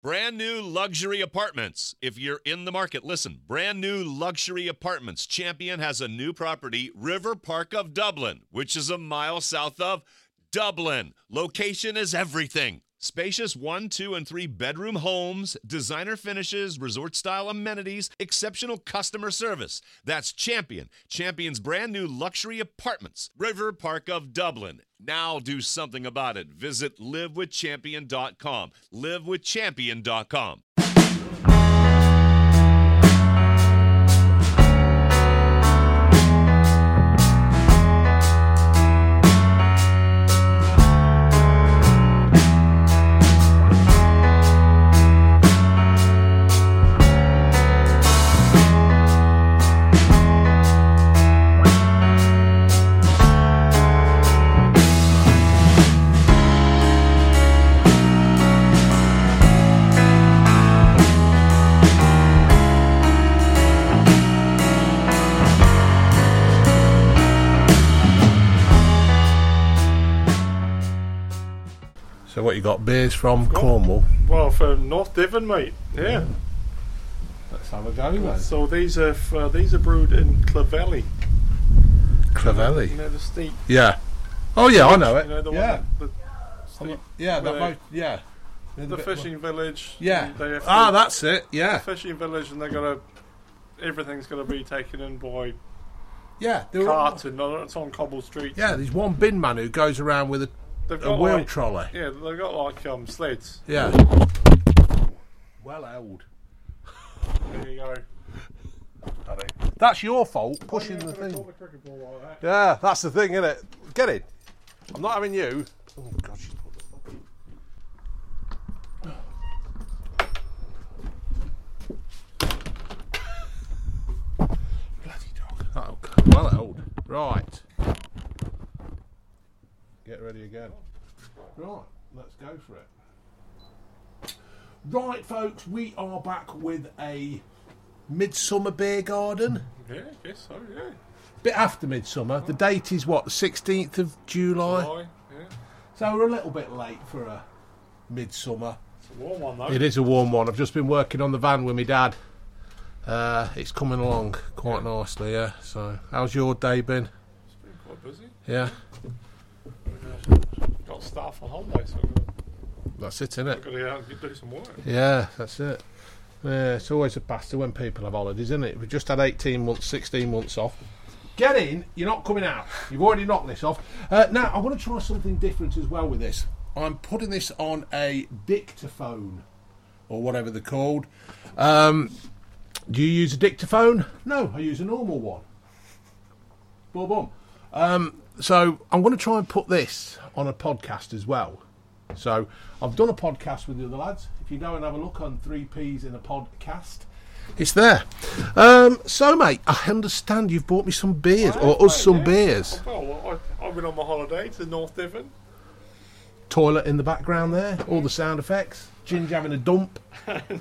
Brand new luxury apartments. If you're in the market, listen. Brand new luxury apartments. Champion has a new property, River Park of Dublin, which is a mile south of Dublin. Location is everything. Spacious 1, 2, and 3 bedroom homes, designer finishes, resort-style amenities, exceptional customer service. That's Champion. Champion's brand new luxury apartments. River Park of Dublin. Now do something about it. Visit livewithchampion.com. livewithchampion.com. So what, you got beers from Cornwall? Well, from North Devon, mate. Yeah. Let's have a go then. So these are brewed in Clavelly. Clavelly? You know the steep. Yeah. Oh yeah, I know it. You know the yeah. one. The steep, Yeah, that might. Yeah. the fishing village. Yeah. They have That's it. Yeah. the fishing village, and everything's gonna be taken in by Yeah. cart, and it's on cobble streets. Yeah. There's one bin man who goes around with They've a got wheel like, trolley. Yeah, they've got like sleds. Yeah. Well held. There you go. That's your fault, pushing the thing. The cricket ball like that. Yeah, that's the thing, isn't it? Get in. I'm not having you. Oh God, she's put the bloody dog. Oh, well held. Right. Get ready again. Right, let's go for it. Right, folks, we are back with a Midsummer Beer Garden. Yeah, I guess so, yeah. Bit after Midsummer. The date is what, the 16th of July? Yeah. So we're a little bit late for a Midsummer. It's a warm one, though. It is a warm one. I've just been working on the van with my dad. It's coming along quite nicely, yeah. So, how's your day been? It's been quite busy. Yeah, Got staff on holiday, so that's it, isn't it? I've got to go out and do some work. Yeah, that's it. Yeah, it's always a bastard when people have holidays, isn't it? We've just had 18 months, 16 months off. Get in, you're not coming out. You've already knocked this off. Now, I want to try something different as well with this. I'm putting this on a dictaphone, or whatever they're called. Do you use a dictaphone? No, I use a normal one. Boom, boom. So I'm going to try and put this on a podcast as well. So I've done a podcast with the other lads. If you go and have a look on 3Ps in a podcast, it's there. So, mate, I understand you've bought me some beers, or us some beers. Well, I've been on my holiday to North Devon. Toilet in the background there, all the sound effects. Ginge having a dump. And,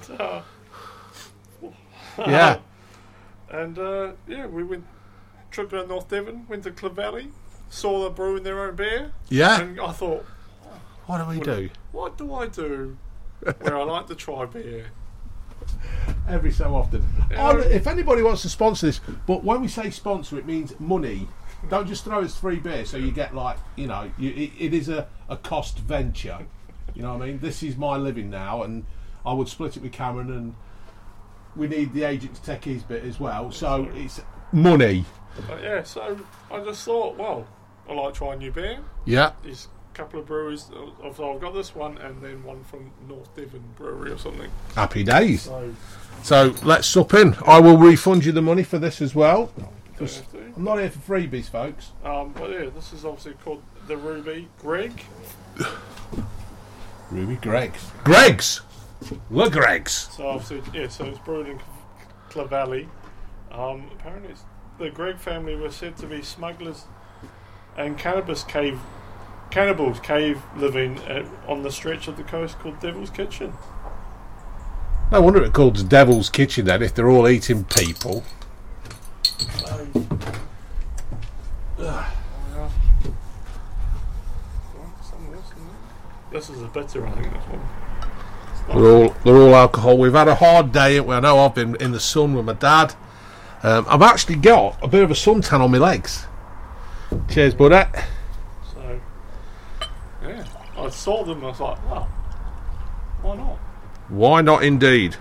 Yeah. And, we went, trip around North Devon, went to Clavelly, saw them brewing their own beer. Yeah. And I thought, What do we do? what do I do where I like to try beer? Every so often. Yeah. If anybody wants to sponsor this, but when we say sponsor, it means money. Don't just throw us free beer so you get it is a cost venture. You know what I mean? This is my living now, and I would split it with Cameron, and we need the agent to take his bit as well. So it's money. But so I just thought, well, I like trying new beer. Yeah. There's a couple of breweries. I've got this one and then one from North Devon Brewery or something. Happy days. So let's sup in. I will refund you the money for this as well. don't have to. I'm not here for freebies, folks. But yeah, this is obviously called the Ruby Greg. Ruby Greggs. Greggs! Le Greggs! So obviously, so it's brewed in Clavelly. Apparently, the Gregg family were said to be smugglers and cannibals cave living on the stretch of the coast called Devil's Kitchen. No wonder it's called the Devil's Kitchen then, if they're all eating people. This is a bitter, I think, this one. They're all alcohol. We've had a hard day. I know I've been in the sun with my dad. I've actually got a bit of a suntan on my legs. Cheers, buddy. So, yeah, I saw them and I was like, well, why not? Why not, indeed?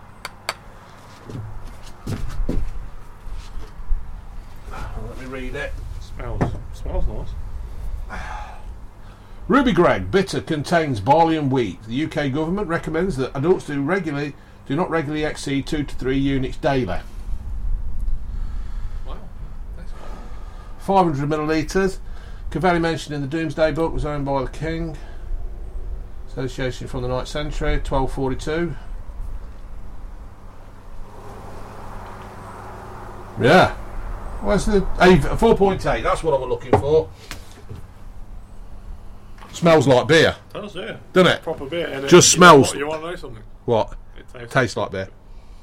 Let me read it. Smells nice. Ruby Greg bitter contains barley and wheat. The UK government recommends that adults do not regularly exceed 2 to 3 units daily. Wow, that's cool. 500 millilitres. Cavalli mentioned in the Doomsday Book was owned by the King. Association from the 9th century, 1242. Yeah. Where's the 4.8? That's what I was looking for. Smells like beer. It does, yeah. Doesn't it? Proper beer. And Just smells. You want to know something? What? It Tastes like beer.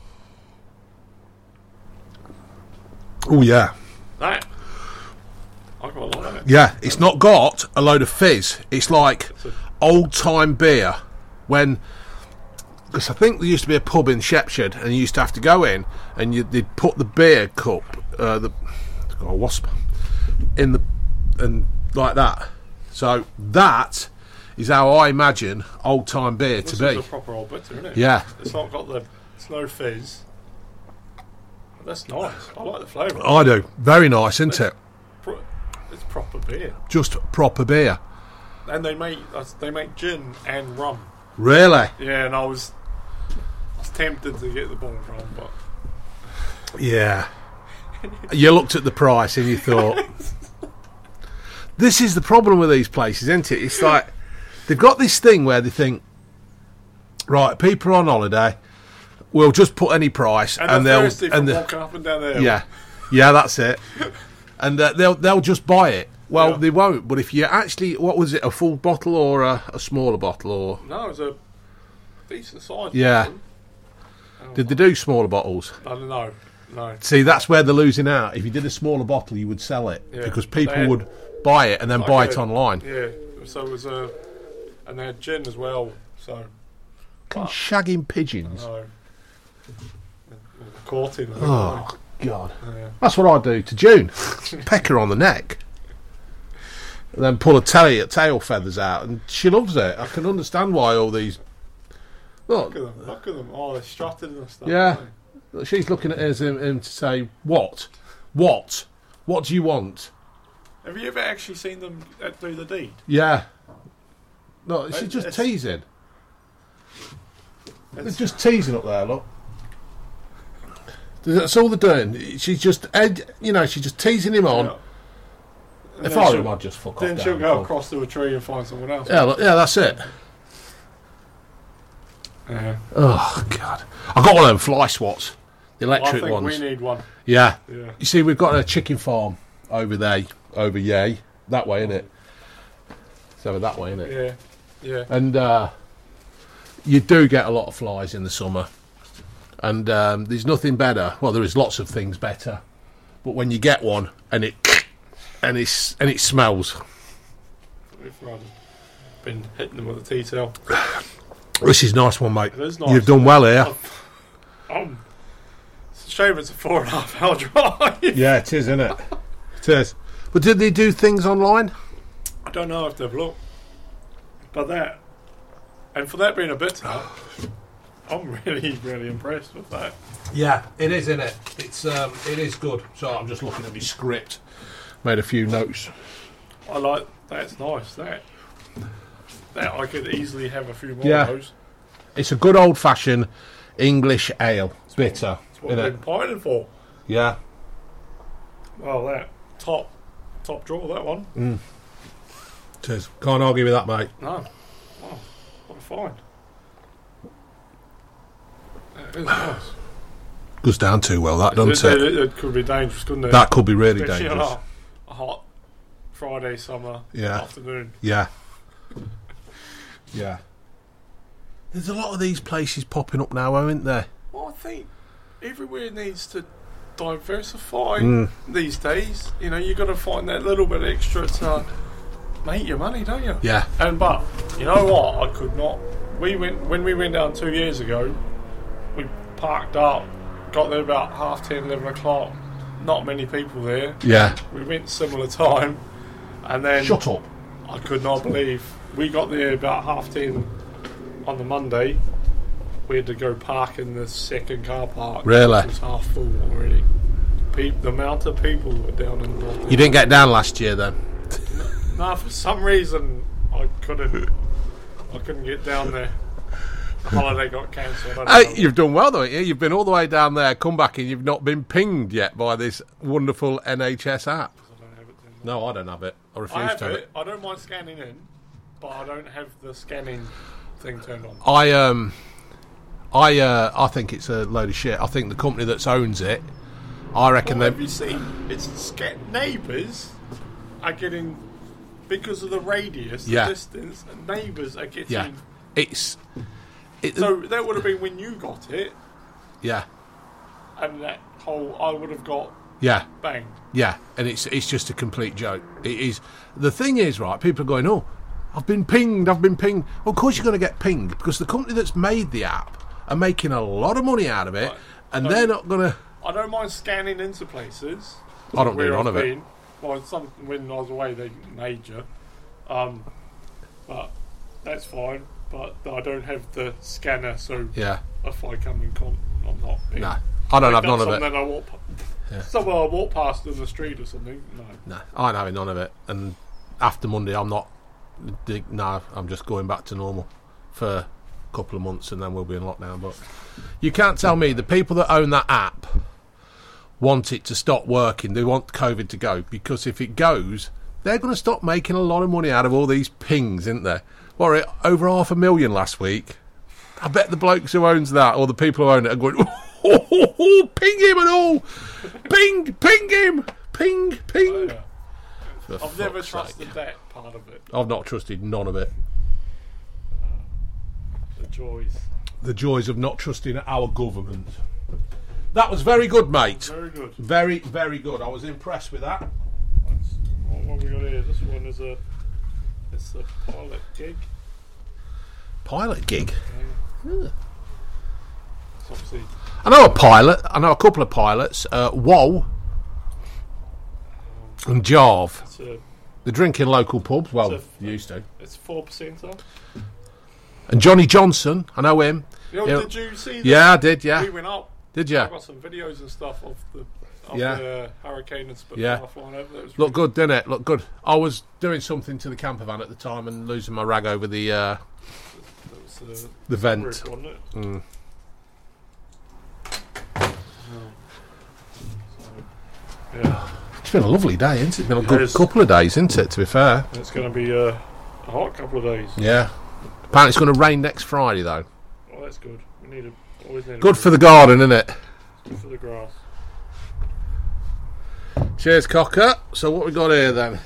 Oh yeah. That. I quite like that. Yeah, it's not got a load of fizz. It's like old time beer. Because I think there used to be a pub in Shepshed, and you used to have to go in, and they'd put the beer cup, it's got a wasp, and like that. So that is how I imagine old time beer to be. This is a proper old bitter, isn't it? Yeah. It's not got it's no fizz. But that's nice. I like the flavour. I do. Very nice, isn't it? It's proper beer. Just proper beer. And they make gin and rum. Really? Yeah, and I was tempted to get the bottle of rum, but yeah. You looked at the price and you thought, this is the problem with these places, isn't it? It's like they've got this thing where they think, right, people are on holiday, we'll just put any price, and they'll walking up and down there. Yeah, that's it. And they'll just buy it. Well, they won't. But if you actually, what was it, a full bottle or a smaller bottle, or no, it was a decent size. Yeah. Bottle. Did they do smaller bottles? I don't know. No. See, that's where they're losing out. If you did a smaller bottle, you would sell it because people would buy it and then buy it online. Yeah. So it was and they had gin as well. So. Shagging pigeons. No. Caught in. Oh God. Yeah. That's what I do to June. Peck her on the neck. And then pull tail feathers out, and she loves it. I can understand why all these. Look at them. Oh, they're strutted and stuff. Yeah. She's looking at him to say, What do you want? Have you ever actually seen them do the deed? Yeah. No, she's just teasing. They're just teasing up there, look. That's all they're doing. She's just teasing him on. Yeah. If I were him, I'd just fuck off. Then she'll go across to a tree and find someone else. Yeah, that's it. Yeah. Oh God! I got one of them fly swats, the electric I think ones. we need one. Yeah. Yeah. You see, we've got a chicken farm over there, that way, isn't it? It's over that way, isn't it? Yeah. And you do get a lot of flies in the summer, and there's nothing better. Well, there is lots of things better, but when you get one and it smells. We've been hitting them with a tea towel. This is a nice one, mate. It is nice. You've done well here. It's a shame it's a 4.5 hour drive. Yeah, it is, isn't it? It is. But did they do things online? I don't know if they've looked. But that, and for that being a bitter, I'm really, really impressed with that. Yeah, it is, isn't it? It is good. So I'm just looking at my script. Made a few notes. I like that's nice. That I could easily have a few more Yeah. of those. It's a good old-fashioned English ale. Bitter. That's what I've been pining for. Yeah. Well, that top drawer, that one. Cheers. Can't argue with that, mate. No. Wow, what a find. That is nice. Goes down too well, that, doesn't it? It could be dangerous, couldn't it? That could be really Especially dangerous. on a hot Friday summer afternoon. Yeah. Yeah. There's a lot of these places popping up now, aren't there? Well, I think everywhere needs to diversify these days. You know, you've got to find that little bit extra to make your money, don't you? Yeah. But you know what? I could not when we went down 2 years ago. We parked up, got there about 10:30, 11 o'clock. Not many people there. Yeah. We went similar time, and then Shut up. I could not believe we got there about 10:30 on the Monday. We had to go park in the second car park. Really? It was half full already. The amount of people were down in the north. You didn't get down last year then? No, for some reason I couldn't get down there. The holiday got cancelled. You've done well though, yeah. You've been all the way down there, come back, and you've not been pinged yet by this wonderful NHS app. I don't have it then. No, I don't have it. I refuse I have to have it. I don't mind scanning in, but I don't have the scanning thing turned on. I think it's a load of shit. I think the company that owns it, I reckon Have you seen? It's neighbours are getting, because of the radius, the distance. Neighbours are getting. Yeah, So that would have been when you got it, yeah, and that whole I would have got bang. Yeah, and it's just a complete joke. It is. The thing is, right, people are going, oh, I've been pinged. Well, of course you're going to get pinged, because the company that's made the app are making a lot of money out of it, and they're not going to... I don't mind scanning into places. I don't do none of it. Well, when I was away, they major. But that's fine. But I don't have the scanner, so if I come in I'm not... No, I don't have none of it. Then I walk somewhere I walk past in the street or something. No, I ain't having none of it. And after Monday, I'm not... No, I'm just going back to normal for a couple of months, and then we'll be in lockdown. But you can't tell me the people that own that app want it to stop working. They want COVID to go, because if it goes, they're going to stop making a lot of money out of all these pings, isn't they? What, over 500,000 last week? I bet the blokes who owns that, or the people who own it, are going, ping him and all! Ping him! Ping! Oh, yeah. I've never trusted that part of it. I've not trusted none of it. The joys of not trusting our government. That was very good, mate. Very good. Very, very good. I was impressed with that. What have we got here? This one is it's a pilot gig. Pilot gig? Yeah. It's obviously... I know a pilot. I know a couple of pilots. Woe and Jarve. They drink in local pubs. Well, used to. It's 4%. And Johnny Johnson, I know him. Did you see that? Yeah, I did, yeah. We went up. Did you? I got some videos and stuff of the hurricane and Spitfire flying over. That was Looked good, didn't it? Looked good. I was doing something to the camper van at the time and losing my rag over the vent. Roof, wasn't it? Mm. Yeah. It's been a lovely day, isn't it? It's been a good couple of days, isn't it, to be fair? It's going to be a hot couple of days. Yeah. Apparently it's going to rain next Friday, though. Oh, that's good. We always need good for the garden, isn't it? Good for the grass. Cheers, Cocker. So what we got here, then?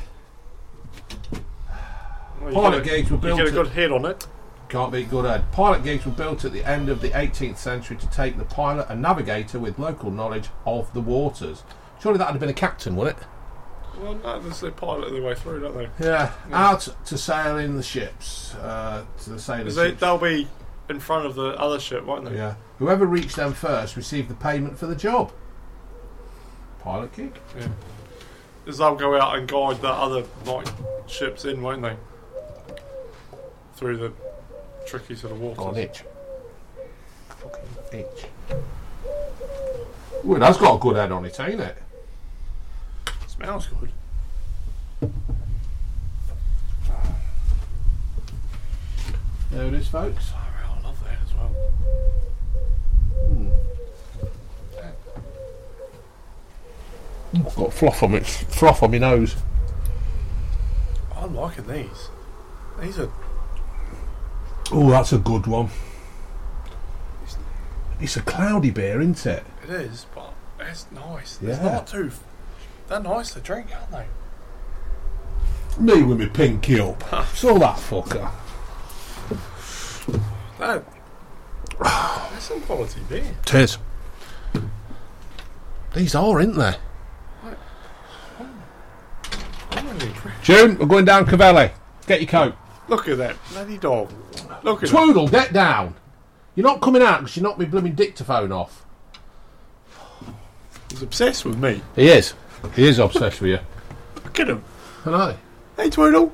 Well, Pilot gigs were built... You get a good head on it. Can't beat good head. Pilot gigs were built at the end of the 18th century to take the pilot and navigator with local knowledge of the waters. Surely that would have been a captain, wouldn't it? Well, no, they pilot their way through, don't they? Yeah. Out to sail in the ships. To the sailors' ships. They'll be in front of the other ship, won't they? Yeah. Whoever reached them first received the payment for the job. Pilot gig. Yeah. Because they'll go out and guide the other ships in, won't they? Through the tricky sort of waters. Got an itch. Fucking itch. Ooh, that's got a good head on it, ain't it? Smells good. There it is, folks. Oh, I love that as well. I've got froth on my nose. I'm liking these. These are... Oh, that's a good one. It's a cloudy beer, isn't it? It is, but it's nice. Yeah. It's not too... They're nice to drink, aren't they? Me with my pinky up. Saw that fucker. That's some quality beer. It is. These are, aren't they? I'm really impressed. June, we're going down Cavelli. Get your coat. Look at that bloody dog. Look at Twoodle, get down. You're not coming out because you knocked my blooming dictaphone off. He's obsessed with me. He is. He is obsessed with you. Look at him. I know. Hey, Twoodle.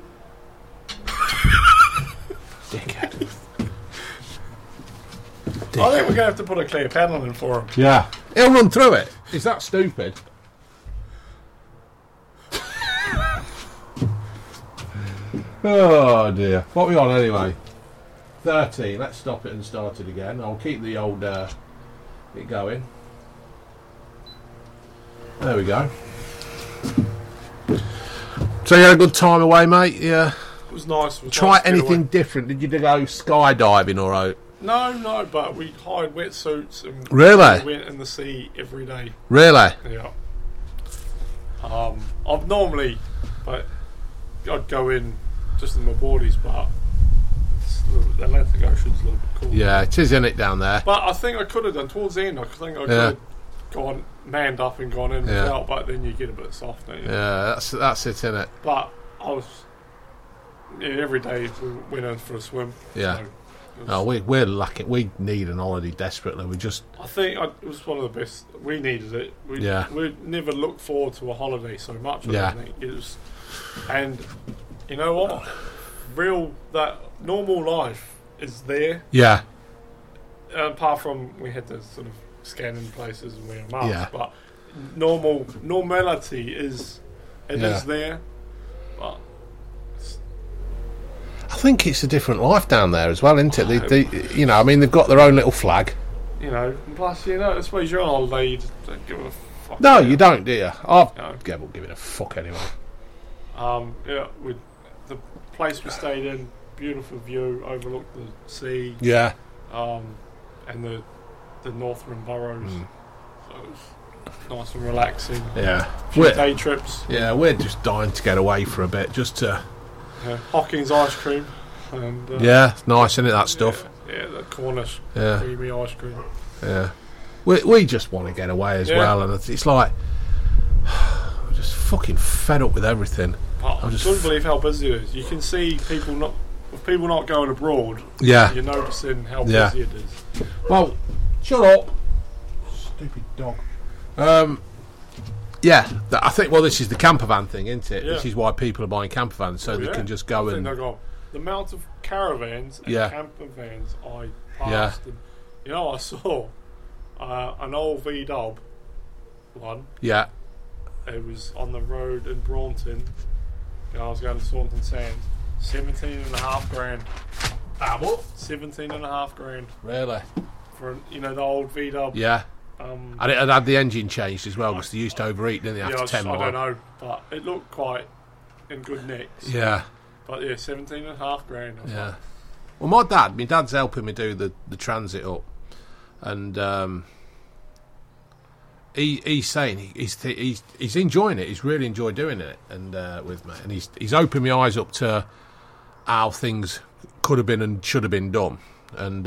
Dickhead. I think we're going to have to put a clear panel in for him. Yeah. He'll run through it. Is that stupid? Oh dear. What are we on anyway? 13. Let's stop it and start it again. I'll keep the old it going. There we go. So you had a good time away, mate? Yeah. It was nice. It was Try nice to get anything away. different? Did you go skydiving or out? No, but we hired wetsuits and Really? we went in the sea every day. Really? Yeah. I've normally, but I'd go in just in my boardies, but the Atlantic Ocean's a little bit cool. Yeah, it is, isn't it, down there? But I think I could have done towards the end. I think I could Yeah. have gone manned up and gone in Yeah. without, but then you get a bit soft, don't you? Yeah, that's it, isn't it? But I was every day we went in for a swim. Yeah. So it was- Oh, we're lucky. We need an holiday desperately. We just I think it was one of the best. We needed it. Yeah. We never looked forward to a holiday so much. I Yeah. don't think it was, and you know what? That normal life is there. yeah. Apart from we had to sort of scan in places and wear masks, Yeah. but normality is Yeah. there. But I think it's a different life down there as well, isn't it? They, you know, I mean, they've got their own little flag. you know, and plus I suppose you're on holiday. You just don't give a fuck. No, you don't, do you? I've No. give it a fuck anyway. Yeah, with the place we stayed in, beautiful view, overlooked the sea, Yeah. and the northern boroughs. So it was nice and relaxing. Yeah. Few We're, day trips. yeah, we're just dying to get away for a bit, just to. Hocking's ice cream. And, Yeah, nice, isn't it, that stuff? Yeah, the Cornish Yeah. creamy ice cream. Yeah. We just want to get away as Yeah. well, and it's like. I'm just fucking fed up with everything. But I just couldn't believe how busy it is. You can see people not going abroad. Yeah. You're noticing how Yeah. busy it is. Well, shut up. Stupid dog. Yeah, I think, well, this is the camper van thing, isn't it? Yeah. This is why people are buying camper vans, so they Yeah. can just I go think and. they've got the amount of caravans and Yeah. camper vans I passed. And, I saw an old V-Dub one. Yeah, It was on the road in Braunton. I was going to Saunton Sands. 17.5 grand. what? 17.5 grand Really? for the old V-Dub. Yeah. And it had the engine changed as well, because they used to overheat, didn't they, after 10 I mile? don't know, but it looked quite in good nick. So. Yeah, But yeah, 17.5 grand. I was yeah. like, Well, my dad's helping me do the transit up, and he's saying he's enjoying it. He's really enjoyed doing it, and with me, and he's opened my eyes up to how things could have been and should have been done, and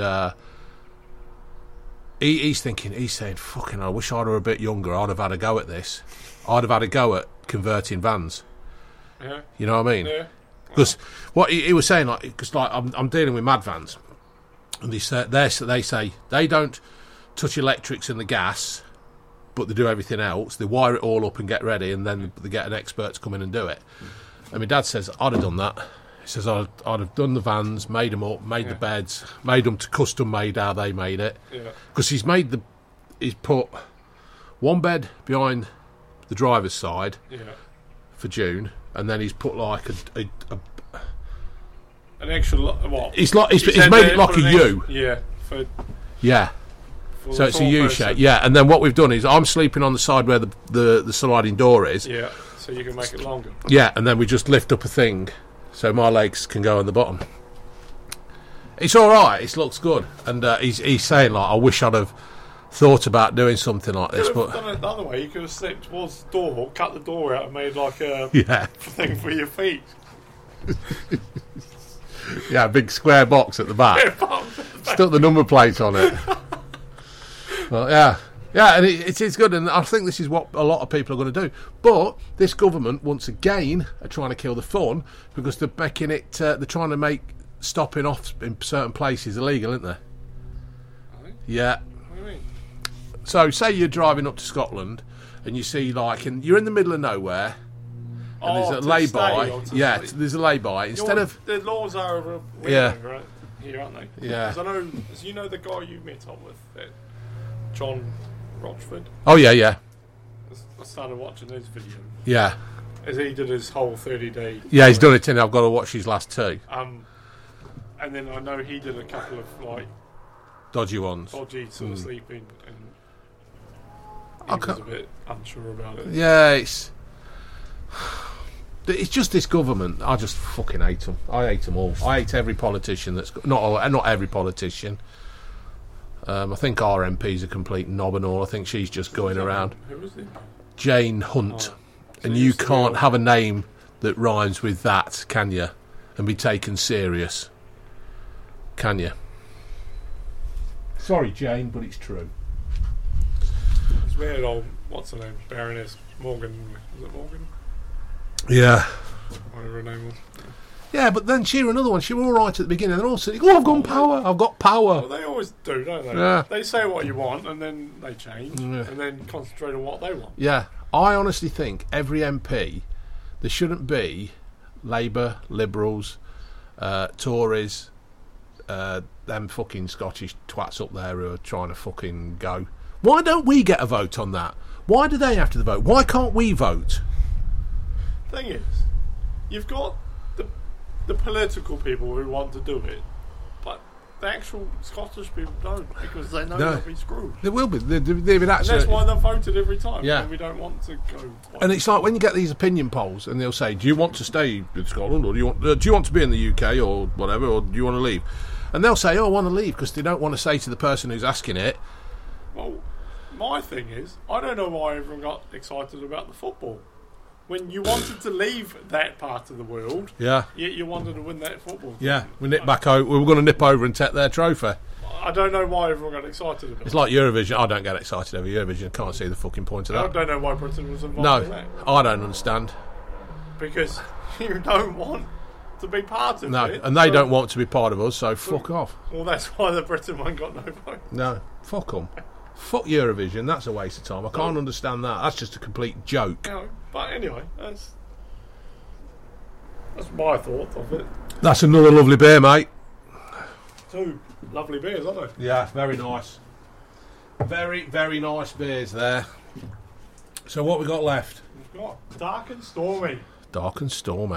he's saying, fucking, I wish I were a bit younger. I'd have had a go at this. I'd have had a go at converting vans. yeah, You know what I mean? yeah. Because what he was saying, because I'm dealing with mad vans, and they say they don't touch electrics and the gas, but they do everything else. They wire it all up and get ready, and then they get an expert to come in and do it. And my dad says, I'd have done that. He says, I'd have done the vans, made them up, made the beds, made them to custom made how they made it. Yeah. Because he's put one bed behind the driver's side Yeah. for June, and then he's put like a An extra what? He's like he's said made there it like for a an U. Yeah. For Yeah. So it's a tall U person. shape. Yeah, and then what we've done is I'm sleeping on the side where the sliding door is. Yeah. So you can make it longer. Yeah, and then we just lift up a thing so my legs can go on the bottom. It's all right. It looks good, and he's saying like, I wish I'd have thought about doing something like this, You could have but done it the other way. You could have stepped towards the door, cut the door out, and made like a yeah, thing for your feet. yeah, big square box at the back. Stuck the number plate on it. Well, yeah. Yeah, and it's good, and I think this is what a lot of people are going to do. But this government, once again, are trying to kill the fun, because they're making it. They're trying to make stopping off in certain places illegal, isn't there? I think. Yeah. What do you mean? So, say you're driving up to Scotland and you see, like, and you're in the middle of nowhere and there's a lay-by. Yeah, there's a lay-by. Instead of... The laws are over Yeah. right here, aren't they? Yeah. Because I know, so you know the guy you met up with, John Rochford? Oh, yeah. I started watching his video. Yeah. As he did his whole 30-day... Yeah, he's done it, and I've got to watch his last two. And then I know he did a couple of, like, Dodgy ones. dodgy sort of sleeping, and he Okay. was a bit unsure about it. Yeah, it's just this government. I just fucking hate them. I hate them all. I hate every politician that's not every politician. I think our MP's a complete knob and all. I think she's just going around. Who was it? Jane Hunt, and she you used to be can't on- have a name that rhymes with that, can you? And be taken serious, can you? Sorry, Jane, but it's true. It's weird old, what's her name? Baroness Morgan. Was it Morgan? Yeah. Whatever her name was. Yeah, but then she another one. She was all right at the beginning, and then all of a sudden, oh, I've got power. I've got power. Well, they always do, don't they? Yeah. They say what you want, and then they change, Yeah. and then concentrate on what they want. Yeah, I honestly think every MP, there shouldn't be Labour, Liberals, Tories, them fucking Scottish twats up there who are trying to fucking go. Why don't we get a vote on that? Why do they have to vote? Why can't we vote? Thing is, you've got the political people who want to do it, but the actual Scottish people don't, because they know No. they'll be screwed. There will be. They've been And actually. that's why they're voted every time. Yeah. And we don't want to go. And it's like when you get these opinion polls, and they'll say, "Do you want to stay in Scotland, or do you want to be in the UK, or whatever, or do you want to leave?" And they'll say, "Oh, I want to leave," because they don't want to say to the person who's asking it, Well, my thing is, I don't know why everyone got excited about the football. When you wanted to leave that part of the world, "Yeah, yet you wanted to win that football. yeah, we nip back over. We were going to nip over and take their trophy." I don't know why everyone got excited about It's it. like Eurovision. I don't get excited over Eurovision. I can't see the fucking point of I that. don't know why Britain was involved in No, that. I don't understand. Because you don't want to be part of No, it. and they so- don't want to be part of us, so fuck off. Well, that's why the Britain one got no vote. No, fuck them. Fuck Eurovision. That's a waste of time. I can't understand that. That's just a complete joke. No, but anyway, that's my thought of it. That's another lovely beer, mate. Two lovely beers, aren't they? Yeah, very nice. Very, very nice beers there. So what we got left? We've got Dark and Stormy. Dark and stormy.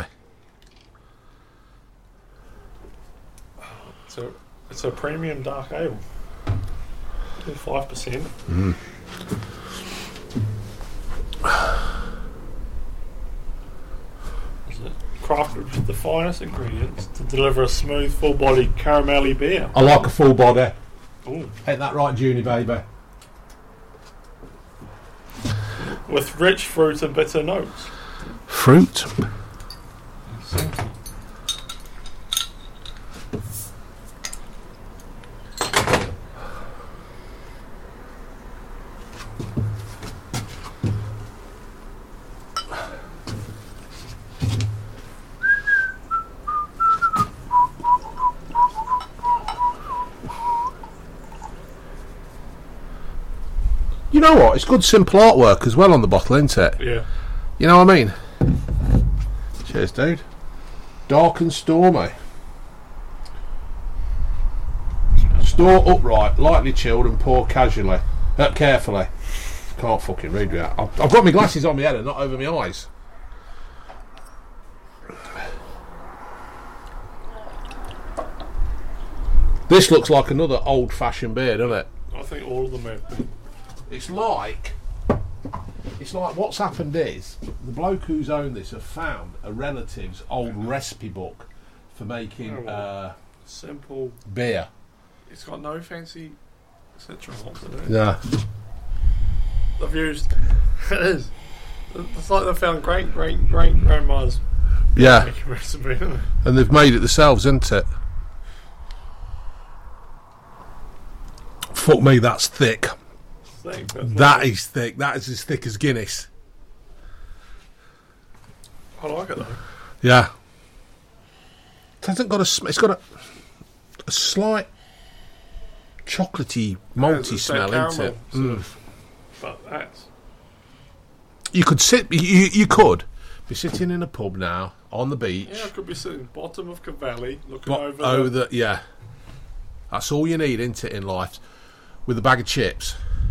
It's a premium dark ale. 5%. Is it crafted with the finest ingredients to deliver a smooth, full-bodied caramelly beer. I like a full body. Ooh. Ain't that right, Junie, baby? With rich fruit and bitter notes. Fruit. You know what? It's good simple artwork as well on the bottle, isn't it? Yeah. You know what I mean? Cheers, dude. Dark and stormy. Store upright, lightly chilled and pour casually. Carefully. Can't fucking read that. I've got my glasses on my head and not over my eyes. This looks like another old-fashioned beer, doesn't it? I think all of them have been. It's like what's happened is the bloke who's owned this have found a relative's old recipe book for making Simple. beer. It's got no fancy etc. hops in it. Yeah. They've used. It is. It's like they found great grandma's Yeah. making recipe, isn't it? And they've made it themselves, isn't it? Fuck me, that's thick. Thick, That is thick. That is as thick as Guinness. I like it though. Yeah. hasn't got it's got a slight chocolatey, malty smell, isn't it? But that's... You could sit. You could be sitting in a pub now on the beach. Yeah, I could be sitting bottom of Cavalli, looking yeah. That's all you need, isn't it, in life? With a bag of chips.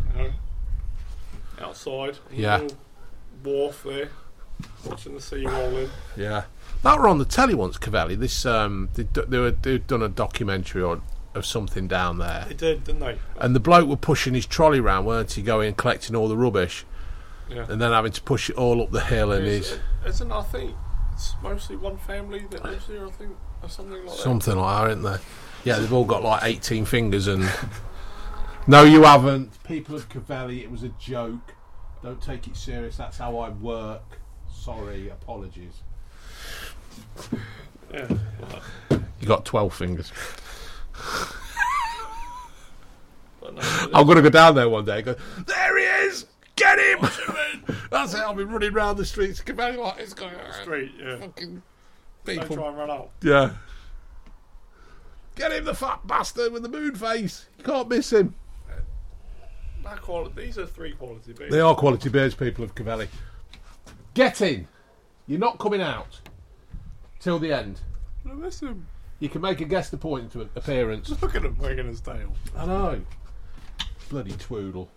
Outside. Yeah. Little wharf there, watching the sea roll in. Yeah. That were on the telly once, Cavalli. This they'd done a documentary of something down there. They did, didn't they? And the bloke were pushing his trolley round, weren't he, going and collecting all the rubbish. Yeah. And then having to push it all up the hill and his... Isn't, I think, it's mostly one family that lives there, I think, or something like that. Something like that, isn't they? Yeah, they've all got like 18 fingers and... No, you haven't. People of Cavalli, it was a joke. Don't take it serious. That's how I work. Sorry, apologies. Yeah. You got 12 fingers. But no, I'm going to go down there one day and go, there he is! Get him! That's it, I'll be running round the streets of Cavalli like this guy. Street, yeah. Fucking Don't people. try and run out. Yeah. Get him, the fat bastard with the moon face. You can't miss him. These are 3 quality beers. They are quality beers, people of Cavalli. Get in. You're not coming out till the end. I miss him. You can make a guest appearance. Look at him wagging his tail. I know. Bloody twoodle.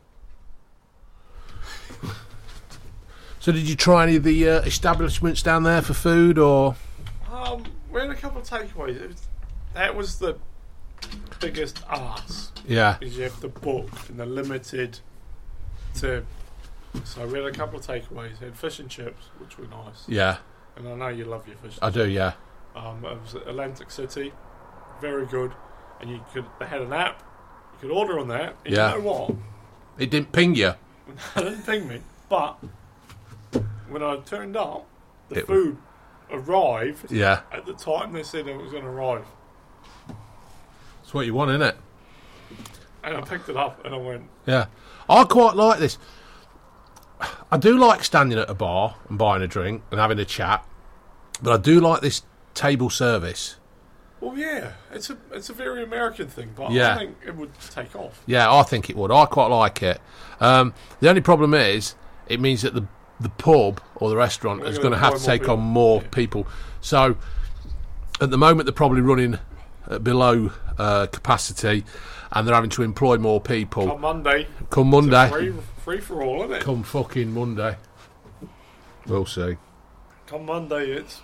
So did you try any of the establishments down there for food, or...? We had a couple of takeaways. That was the biggest arse. Yeah. Is you have to book and they're limited to... So we had a couple of takeaways. We had fish and chips, which were nice. Yeah. And I know you love your fish and I do, yeah. It was at Atlantic City. Very good. And they had an app. You could order on that. And Yeah. You know what? It didn't ping you. It didn't ping me. But when I turned up, the food arrived Yeah. at the time they said it was going to arrive. That's what you want, isn't it? And I picked it up and I went... Yeah. I quite like this. I do like standing at a bar and buying a drink and having a chat, but I do like this table service. Well, yeah, it's a very American thing, but Yeah. I think it would take off. Yeah, I think it would. I quite like it. The only problem is, it means that the pub or the restaurant is going to have to take on more people. So, at the moment, they're probably running below capacity, and they're having to employ more people. Come Monday. It's Free for all, isn't it? Come fucking Monday. We'll see. Come Monday, it's...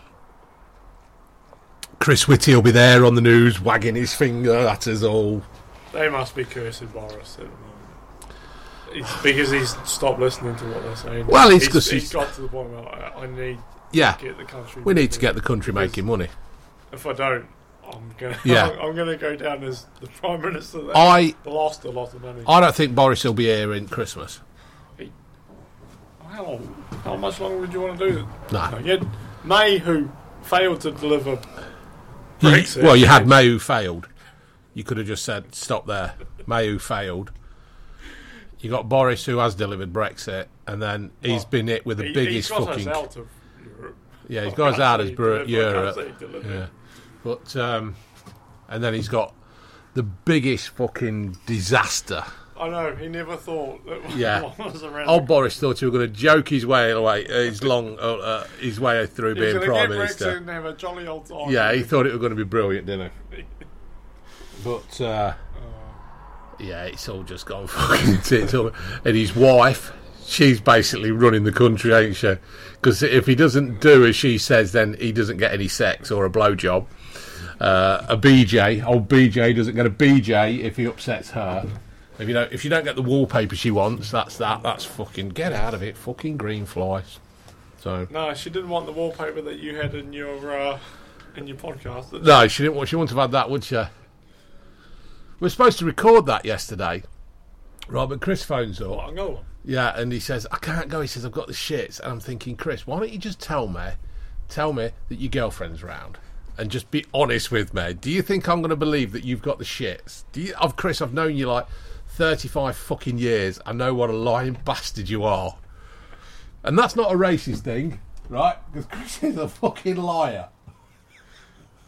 Chris Whitty will be there on the news, wagging his finger at us all. They must be cursing Boris at the moment. Because he's stopped listening to what they're saying. Well, he's got to the point where I need Yeah, to get the country... we need to get the country making money. If I don't, I'm gonna I'm gonna go down as the Prime Minister that lost a lot of money. I don't think Boris will be here in Christmas. How much longer would you want to do that? No. You had May, who failed to deliver Brexit. Well, you had May, who failed. You could have just said, stop there. May, who failed. You got Boris, who has delivered Brexit, and then he's been hit with the biggest fucking... He's got us out of Europe. Yeah, he's got us out of Europe. Yeah. But, and then he's got the biggest fucking disaster. I know, he never thought that was around. Old Boris thought he was going to joke his way away, his way through being Prime Minister. And have a jolly old time. Yeah, he thought it was going to be brilliant, didn't he? But, yeah, it's all just gone fucking tits up. And his wife, she's basically running the country, ain't she? Because if he doesn't do as she says, then he doesn't get any sex or a blowjob. A BJ, old BJ doesn't get a BJ if he upsets her. If you don't get the wallpaper she wants, that's fucking get out of it, fucking green flies. So no, she didn't want the wallpaper that you had in your podcast. No, she didn't want. She wouldn't have had that, would she? We were supposed to record that yesterday, right? But Chris phones up. What, another one? Yeah, and he says I can't go. He says I've got the shits, and I'm thinking, Chris, why don't you just tell me that your girlfriend's round? And just be honest with me. Do you think I'm going to believe that you've got the shits? Chris, I've known you like 35 fucking years. I know what a lying bastard you are. And that's not a racist thing, right? Because Chris is a fucking liar.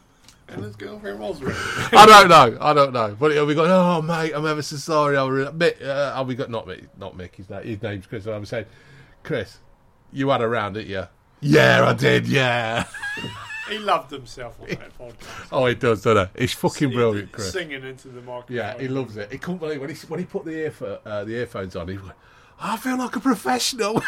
And his girlfriend was ready. I don't know. But he'll be going, oh, mate, I'm ever so sorry. I'll be going, not Mick, his name's Chris. And I'm saying, Chris, you had a round, didn't you? Yeah, I did, yeah. He loved himself on that podcast. Oh, he does, doesn't he? He's fucking brilliant, Chris. Singing into the microphone. Yeah, he loves it. He couldn't believe when he put the earphones on, he went, I feel like a professional.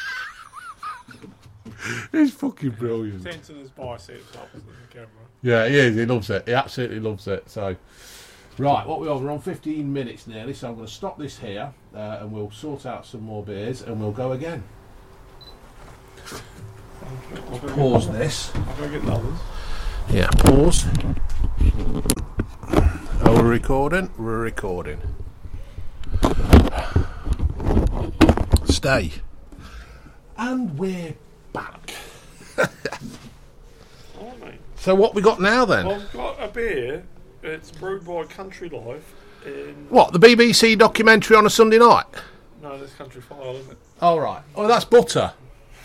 He's fucking brilliant. Tensing his biceps up to the camera. Yeah, he is. He loves it. He absolutely loves it. So, right, what we're on 15 minutes nearly, so I'm going to stop this here and we'll sort out some more beers and we'll go again. Pause this. I'm going to get the others. Yeah, pause. Oh, we're recording? We're recording. Stay. And we're back. Alright, mate. So what we got now then? Well, I've got a beer. It's brewed by Country Life in... What, the BBC documentary on a Sunday night? No, that's Country File, isn't it? Oh, right. Oh, that's butter.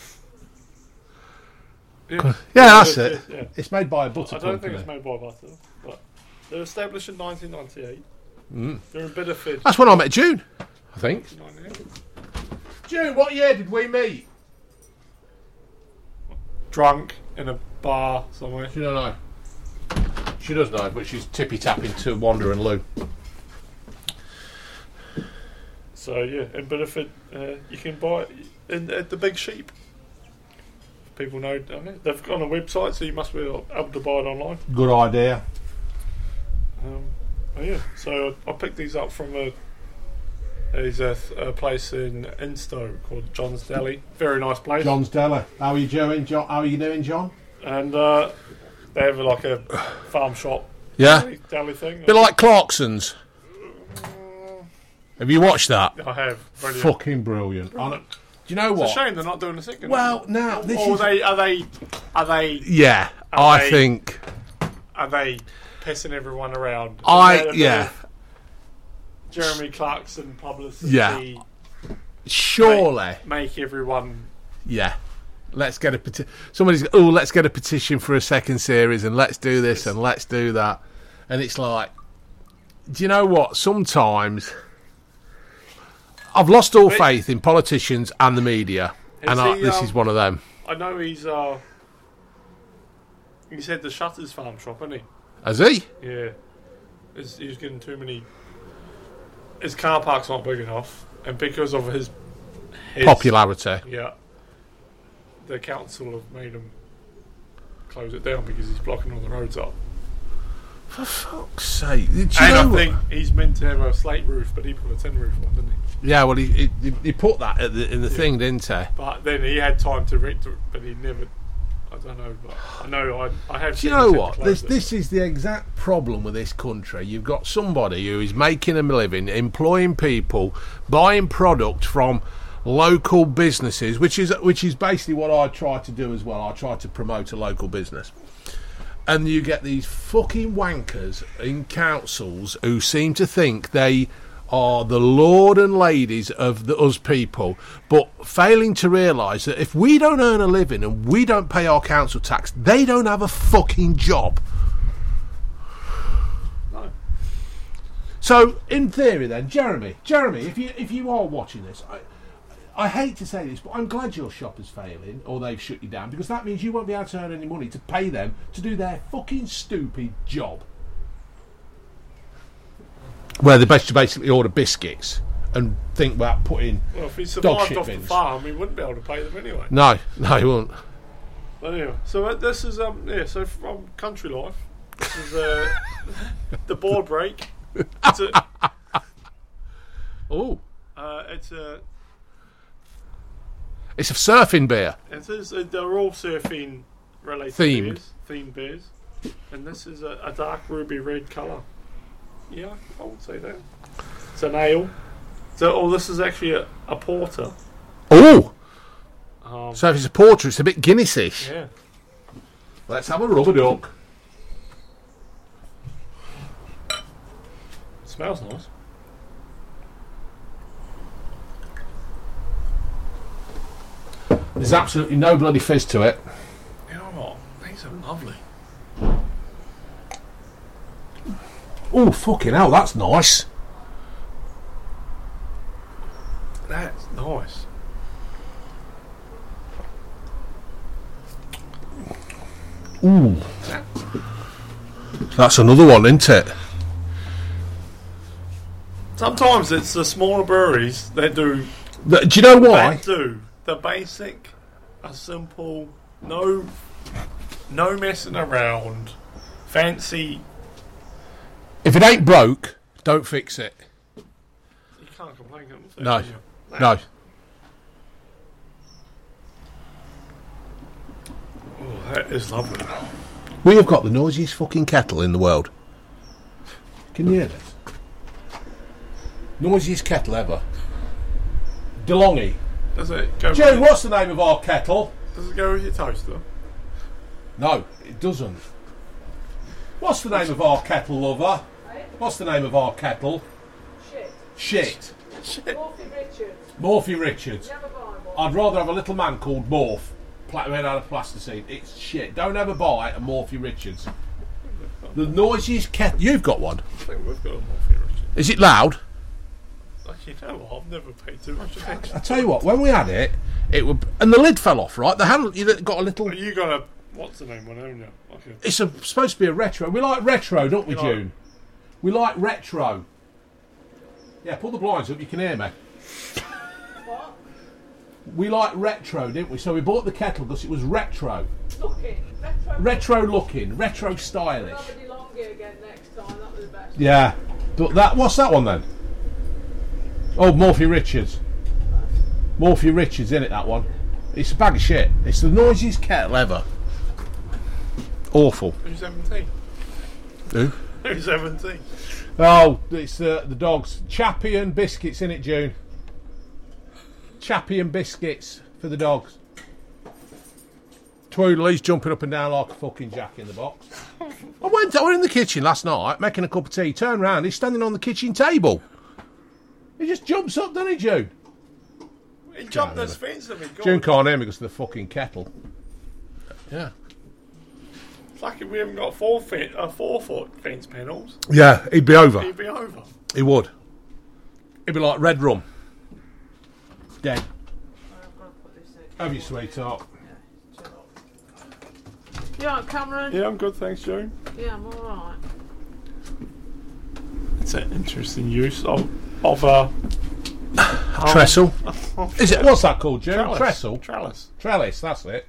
Yeah, That's it. Yeah. It's made by a butter I don't company. think it's made by butter, but they're established in 1998. Mm. They're in Bideford. That's when I met June, I think. 1998. June, what year did we meet? Drunk in a bar somewhere. She don't know. She does know, but she's tippy-tapping to Wanda and Lou. So yeah, in Bideford, you can buy it at the Big Sheep. People know down there. They've got a website, so you must be able to buy it online. Good idea. Oh yeah, so I picked these up from there's a place in Instow called John's Deli. Very nice place. John's Deli. How are you doing, John? How are you doing, John? And they have like a farm shop Yeah. deli thing. Bit like Clarkson's. Have you watched that? I have. Brilliant. Fucking brilliant. Do you know It's what? a shame they're not doing the second. Well, now this or is. are they Yeah, Are I they- think. are they pissing everyone around? Yeah. Jeremy Clarkson publicity. Yeah. Surely. Make everyone. Yeah. Let's get a petition. Let's get a petition for a second series and let's do this and let's do that. And it's like, do you know what? Sometimes I've lost all faith in politicians and the media, and this is one of them. I know he's had the Shutters farm shop, hasn't he? Has he? Yeah. He's getting too many. His car park's not big enough, and because of his Popularity. Yeah. The council have made him close it down because he's blocking all the roads up. For fuck's sake. And I think he's meant to have a slate roof, but he put a tin roof on, didn't he? Yeah, well, he put that in the thing, didn't he? But then he had time to rector it, but he never. I don't know, but I know I have. Do you know what? This is the exact problem with this country. You've got somebody who is making a living, employing people, buying product from local businesses, which is basically what I try to do as well. I try to promote a local business. And you get these fucking wankers in councils who seem to think they are the lord and ladies of us people, but failing to realise that if we don't earn a living and we don't pay our council tax, they don't have a fucking job. No. So, in theory then, Jeremy, if you are watching this, I hate to say this, but I'm glad your shop is failing, or they've shut you down, because that means you won't be able to earn any money to pay them to do their fucking stupid job. Where they basically order biscuits and think about putting Well, if he dog survived shit off the bins. farm, he wouldn't be able to pay them anyway. No, he won't. But anyway, so this is so from Country Life, this is the board break. It's a, Oh, it's it's a a surfing beer. It is. They're all surfing related themed beers, and this is a dark ruby red colour. Yeah, I would say that. It's an ale. So, this is actually a porter. Oh, so if it's a porter, it's a bit Guinness-ish. Yeah. Let's have a rubber duck. Smells nice. There's absolutely no bloody fizz to it. You know what? These are lovely. Oh, fucking hell, that's nice. That's nice. Ooh. That's another one, isn't it? Sometimes it's the smaller breweries that do. Do you know why? That do the basic, a simple, no messing around, fancy. If it ain't broke, don't fix it. You can't complain. Can No, you? no. Oh, that is lovely. We have got the noisiest fucking kettle in the world. Can you hear this? Noisiest kettle ever. DeLonghi. Does it go? June, what's the name of our kettle? Does it go with your toaster? No, it doesn't. What's the name of our kettle, lover? What's the name of our kettle? Shit. Morphy Richards. I'd rather have a little man called Morph made out of plasticine. It's shit. Don't ever buy a Morphy Richards. The noisiest kettle. You've got one. I think we've got a Morphy Richards. Is it loud? You know what? I've never paid too much attention. I tell you what, when we had it, it would, and the lid fell off. Right, the handle you got a little. You got a what's the name one, haven't you? It's supposed to be a retro. We like retro, don't we, June? We like retro. Yeah, pull the blinds up. You can hear me. What? We like retro, didn't we? So we bought the kettle because it was retro. Looking. Retro looking, retro stylish. We'll have a DeLonghi again next time. That was the best. Yeah, but what's that one then? Oh, Morphy Richards. Morphy Richards, isn't it, that one? It's a bag of shit. It's the noisiest kettle ever. Awful. Who's 17? Who? Who's 17? Oh, it's the dogs. Chappie and biscuits, in it, June. Chappie and biscuits for the dogs. Twoodle, he's jumping up and down like a fucking jack in the box. I went in the kitchen last night making a cup of tea. Turned round, he's standing on the kitchen table. He just jumps up, doesn't he, June? He jumped this fence at me. God. June can't hear me because of the fucking kettle. Yeah. It's like if we haven't got 4-foot fence panels. Yeah, he'd be over. He'd be over. He would. He'd be like red rum. Dead. Have you, sweetheart? You alright, Cameron? Yeah, I'm good, thanks, June. Yeah, I'm alright. It's an interesting use of Trestle. Is it? What's that called, June? Trellis. Trestle? Trellis. Trellis, that's it.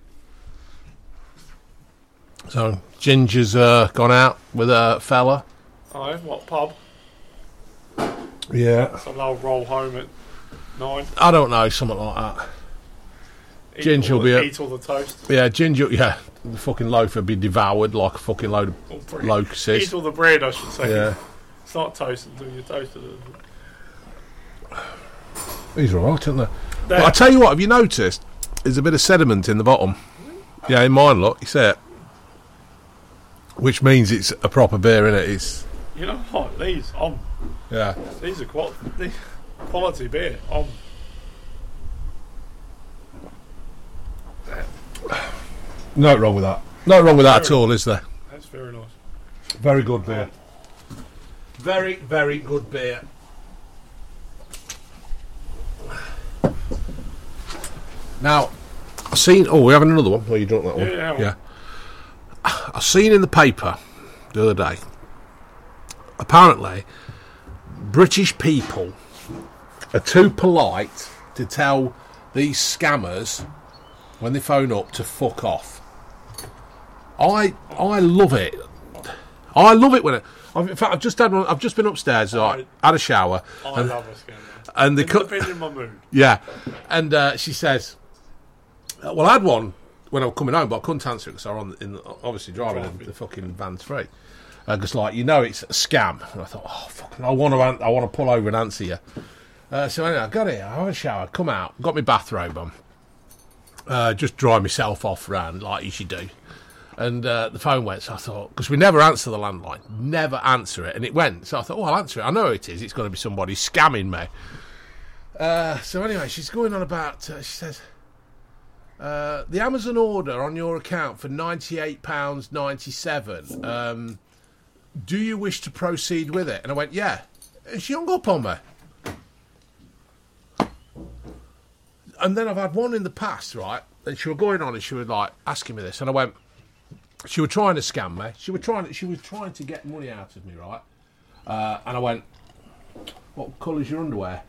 So, Ginger's gone out with a fella. Oh, what pub? Yeah. So they'll roll home at 9. I don't know, something like that. Ginger will be eat all the toast. Yeah, Ginger, yeah. The fucking loaf will be devoured like a fucking load of locusts. Eat all the bread, I should say. Yeah. It's not toast until you toasted it. These are alright, aren't they? But I tell you what, have you noticed? There's a bit of sediment in the bottom. Yeah, in mine, look, you see it. Which means it's a proper beer, innit? It's. You know what? These Yeah. These are quality beer. No wrong with that. No wrong with that at all, is there? That's very nice. Very good beer. Very, very good beer. Now, I've seen. Oh, we're having another one. Oh, you drunk that one? Yeah. I've seen in the paper the other day. Apparently, British people are too polite to tell these scammers when they phone up to fuck off. I love it. I love it when it. In fact, I've just had one. I've just been upstairs. Had a shower. I love a scammer. And they depending on my mood. Yeah, and she says, "Well, I had one when I was coming home, but I couldn't answer it because I was obviously driving and the fucking van's free. Because it's a scam." And I thought, "Oh fucking, I want to pull over and answer you." So anyway, I got here. I had a shower. Come out. Got my bathrobe on. Just dry myself off round like you should do. And the phone went, so I thought, because we never answer the landline, never answer it, and it went. So I thought, I'll answer it. I know who it is. It's going to be somebody scamming me. So anyway, she's going on about, she says, the Amazon order on your account for £98.97. do you wish to proceed with it? And I went, yeah. And she hung up on me. And then I've had one in the past, right? And she was going on and she was like asking me this. And I went, she was trying to scam me. She was trying to get money out of me, right? And I went, what colour's your underwear?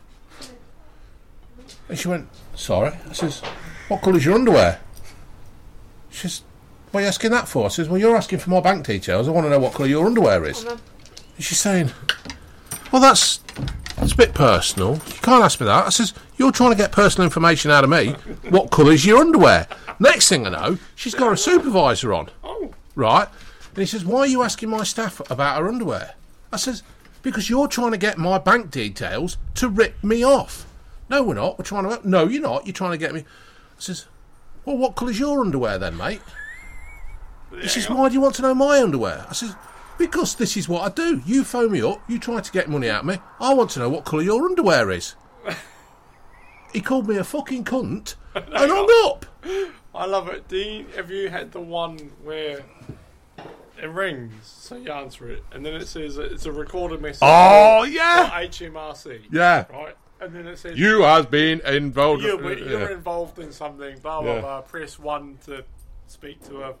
And she went, sorry. I says, what colour's your underwear? She says, what are you asking that for? I says, well, you're asking for my bank details. I want to know what colour your underwear is. And she's saying, well, that's a bit personal. You can't ask me that. I says, you're trying to get personal information out of me. What colour's your underwear? Next thing I know, she's got a supervisor on. Oh. Right? And he says, why are you asking my staff about her underwear? I says, because you're trying to get my bank details to rip me off. No, we're not. We're trying to... No, you're not. You're trying to get me... I says, well, what colour's your underwear then, mate? He says, why do you want to know my underwear? I says, because this is what I do. You phone me up, you try to get money out of me, I want to know what colour your underwear is. He called me a fucking cunt and hung up. I love it. Dean, have you had the one where it rings, so you answer it, and then it says it's a recorded message? Oh, yeah. HMRC. Yeah. Right? And then it says... You has been involved... You're involved in something, blah, blah, blah. Press 1 to speak to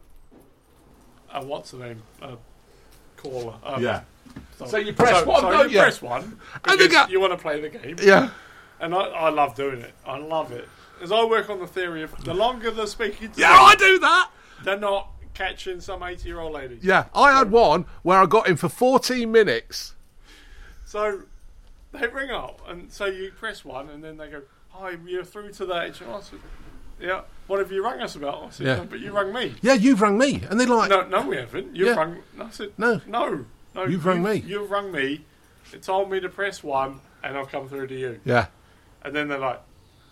a what's the name? A caller. Yeah. So you press 1, don't you? Press 1 because you want to play the game. Yeah. And I love doing it. I love it. As I work on the theory of the longer they're speaking to Yeah, I do that. they're not catching some 80-year-old lady. Yeah, I had one where I got him for 14 minutes. So they ring up, and so you press 1, and then they go, hi, you're through to the HMRC. I said, yeah, what have you rung us about? I said, Yeah. no, but you rang me. Yeah, you've rang me. And they're like... No, we haven't. You've Yeah. rung... I said, No. No, You've rung me. You've rung me. It told me to press 1, and I'll come through to you. Yeah. And then they're like,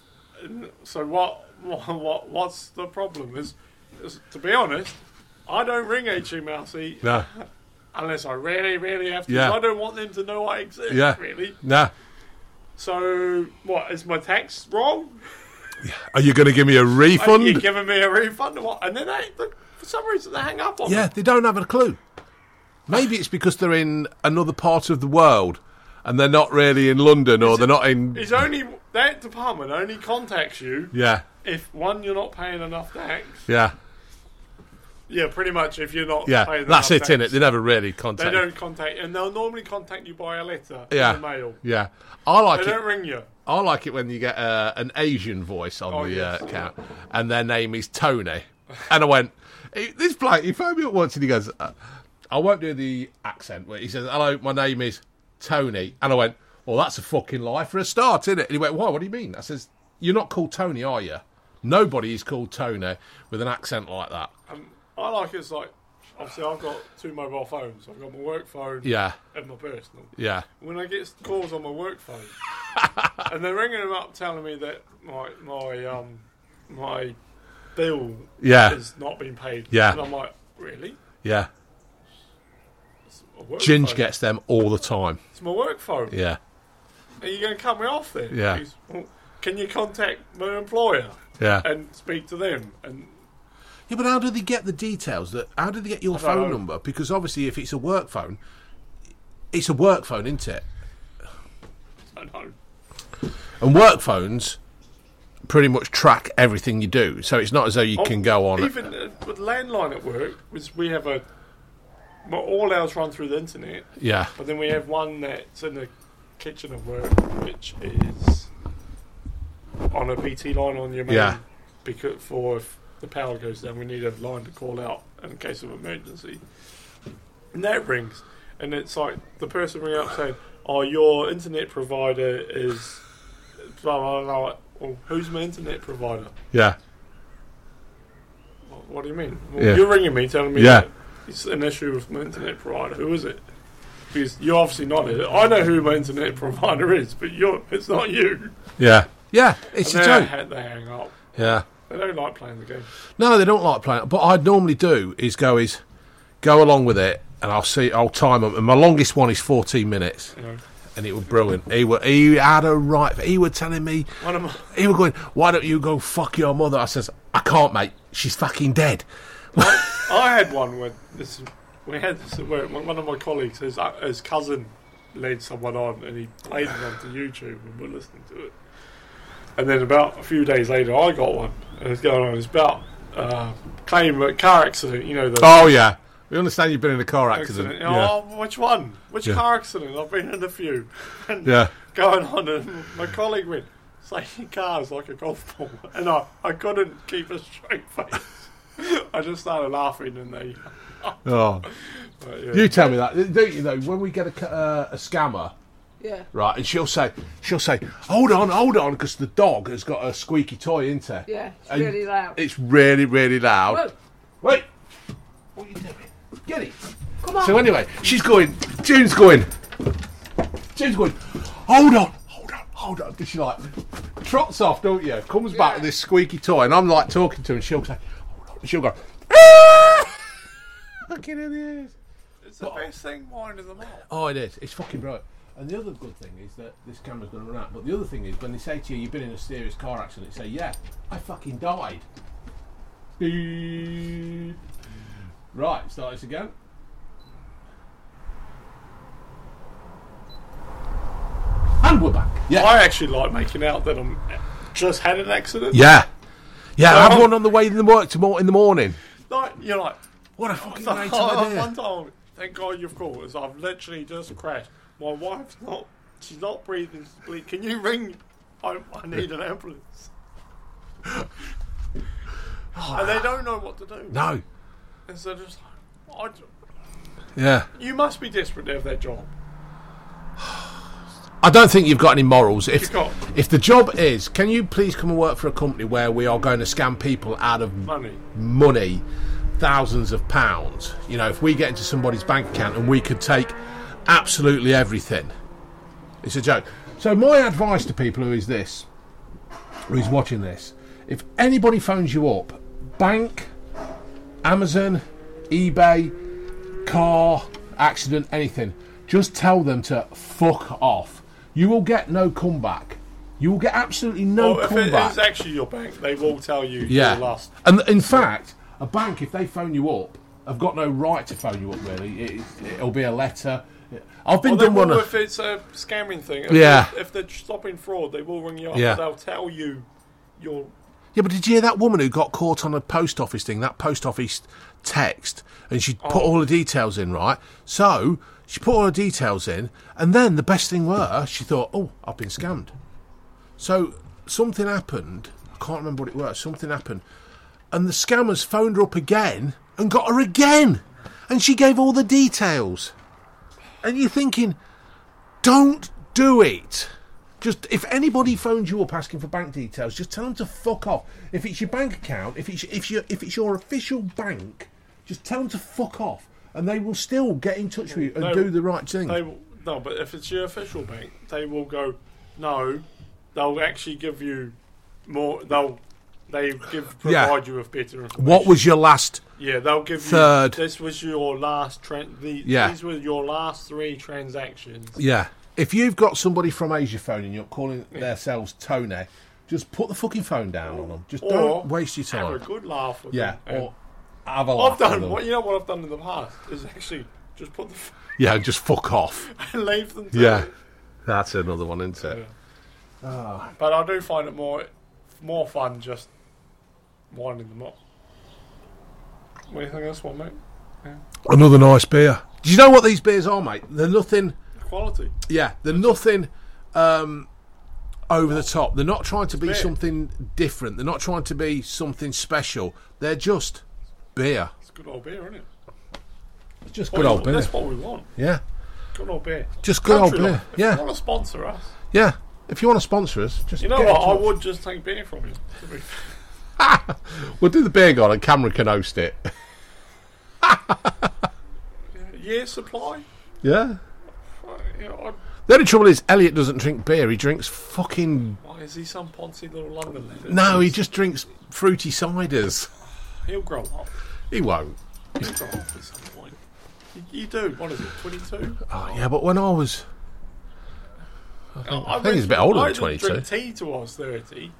so what's the problem? Is to be honest, I don't ring HMRC No. unless I really, really have to. Yeah. So I don't want them to know I exist, Yeah. really. Nah. So, what, is my tax wrong? Are you going to give me a Are refund? you giving me a refund or what? And then for some reason they hang up on Yeah, me. they don't have a clue. Maybe it's because they're in another part of the world and they're not really in London or they're not in... That department only contacts you Yeah, if, one, you're not paying enough tax. yeah, Yeah, pretty much if you're not yeah. paying That's enough it, tax. innit? They never really They contact don't contact, and they'll normally contact you by a letter Yeah. in the mail. Yeah. I like They it. don't ring you. I like it when you get an Asian voice on the yes. account and their name is Tony. And I went, this bloke, he phoned me up once and he goes, I won't do the accent. But he says, hello, my name is Tony. And I went, well, that's a fucking lie for a start, isn't it? And he went, why? What do you mean? I says, you're not called Tony, are you? Nobody is called Tony with an accent like that. I like it's like, obviously I've got 2 mobile phones. I've got my work phone Yeah, and my personal. yeah, When I get calls on my work phone, and they're ringing them up telling me that my bill yeah, has not been paid. Yeah. And I'm like, really? yeah. It's my work Ginge phone. gets them all the time. It's my work phone. Yeah, Are you going to cut me off then? Yeah. Well, can you contact my employer yeah. and speak to them? And Yeah, but how do they get the details? How do they get your I don't phone know. number? Because obviously, if it's a work phone, it's a work phone, isn't it? I know. And work phones pretty much track everything you do, so it's not as though you can go on. Even with landline at work, which we have all ours run through the internet, Yeah, but then we have one that's in the kitchen at work, which is on a BT line on your main. Yeah. Because if the power goes down, we need a line to call out in case of emergency. And that rings, and it's like the person ringing up saying, "Oh, your internet provider is blah blah blah." Well, who's my internet provider? yeah, What do you mean? Well, Yeah. you're ringing me, telling me Yeah. that it's an issue with my internet provider. Who is it? Because you're obviously not it. I know who my internet provider is, but it's not you. yeah, yeah. It's a And joke. they hang up. Yeah. They don't like playing the game. No, they don't like playing it. But I'd normally do is go along with it, and I'll time them. And my longest one is 14 minutes. You know, And it was brilliant. He had a right. He was telling me. one of my, He was going, why don't you go fuck your mother? I says, I can't, mate. She's fucking dead. I had one where We had this at work. One of my colleagues, his cousin led someone on, and he played it onto YouTube, and we're listening to it. And then about a few days later, I got one, and it's going on. It's about claim a car accident. You know the. Oh yeah, we understand you've been in a car accident. Oh, which one? Which car accident? I've been in a few. And going on, and my colleague went, "Saying cars like a golf ball," and I couldn't keep a straight face. I just started laughing, and they. Oh, But, yeah. you tell me that, don't you? Though when we get a scammer, Yeah. right, and she'll say, hold on, because the dog has got a squeaky toy, isn't it? Yeah, it's And really loud. It's really, really loud. Whoa, Wait, what are you doing? Get it. come on. So anyway, June's going, hold on. And she like trots off, don't you? Comes back with this squeaky toy, and I'm like talking to her, and she'll say, hold on. And she'll go, fucking in the ears. It's the best thing winding them up. Oh, it is. It's fucking brilliant. And the other good thing is that this camera's going to run out. But the other thing is when they say to you, you've been in a serious car accident, say, yeah, I fucking died. Beep. Right, start this again. And we're back. Yeah. I actually like making out that I'm just had an accident. Yeah. Yeah, I have one on the way to work in the morning. Like, you're like, What a fucking so, great idea. one time, thank God you've called us. I've literally just crashed. My wife's she's not breathing. Can you ring? I need an ambulance. And they don't know what to do. No. And so just like, Yeah. you must be desperate to have that job. I don't think you've got any morals. You've got If the job is, can you please come and work for a company where we are going to scam people out of money, thousands of pounds? You know, if we get into somebody's bank account and we could take absolutely everything, it's a joke. So my advice to people who's watching this, if anybody phones you up, bank, Amazon, eBay, car, accident, anything, just tell them to fuck off. You will get no comeback. You will get absolutely no if comeback. it is actually your bank, they will tell you Yeah. you're lost. And in fact, a bank, if they phone you up, have got no right to phone you up, really. It'll be a letter. I've been done one. If it's a scamming thing, if they're stopping fraud, they will ring you up. Yeah. They'll tell you you're. Yeah, but did you hear that woman who got caught on a post office thing, that post office text, and she put all the details in, right? So she put all the details in, and then the best thing were, she thought, oh, I've been scammed. So something happened, I can't remember what it was, something happened, and the scammers phoned her up again and got her again, and she gave all the details. And you're thinking, don't do it. Just, if anybody phones you up asking for bank details, just tell them to fuck off. If it's your bank account, if it's your official bank, just tell them to fuck off, and they will still get in touch with you and do the right thing. No, but if it's your official bank, they will go. No, they'll actually give you more. Provide you with better information. What was your last? Yeah, they'll give third. you. This was your last. These were your last 3 transactions. Yeah. If you've got somebody from Asia phoning you up, calling themselves Tony, just put the fucking phone down on them. Just don't waste your time. Have a good laugh with them. Or have a laugh. You know what I've done in the past is actually just put the. Yeah, just fuck off. And leave them. That's another one, isn't it? Yeah. But I do find it more fun just winding them up. What do you think of this one, mate? Yeah. Another nice beer. Do you know what these beers are, mate? They're nothing. Quality. Yeah, they're nothing over the top. They're not trying to be something different. They're not trying to be something special. They're just beer. It's good old beer, isn't it? It's just good old beer. That's what we want. Yeah. Good old beer. Just good old beer. If you want to sponsor us. Yeah. If you want to sponsor us, just. You know what? I would just take beer from you. We'll do the beer garden. Cameron can host it. Year supply. Yeah. You know, The only trouble is, Elliot doesn't drink beer. He drinks fucking. why is he some poncy little London lad? No, he just drinks fruity ciders. He'll grow up. He won't. He'll grow up at some point. You do. What is it? 22? Oh yeah, but when I was. I think he's a bit older than 22. I didn't drink tea till I was 30.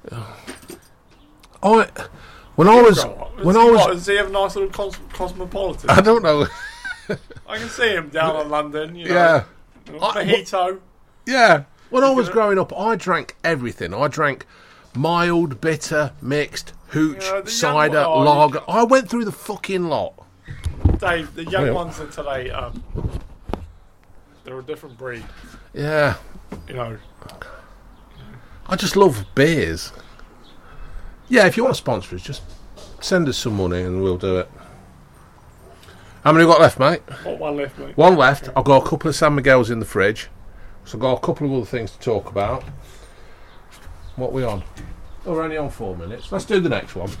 When I was. Does he have a nice little cosmopolitan? I don't know. I can see him down in London, you know. Yeah. Mojito. Yeah. When I was growing up, I drank everything. I drank mild, bitter, mixed, hooch, You know, the cider, young one- lager. I went through the fucking lot. Dave, the young Yeah. ones of today, they're a different breed. Yeah. You know. I just love beers. Yeah, if you want to sponsor us, just send us some money and we'll do it. How many we got left, mate? What one left, mate? One left. I've got a couple of San Miguel's in the fridge. So I've got a couple of other things to talk about. What are we on? Oh, we're only on 4 minutes. Let's do the next one.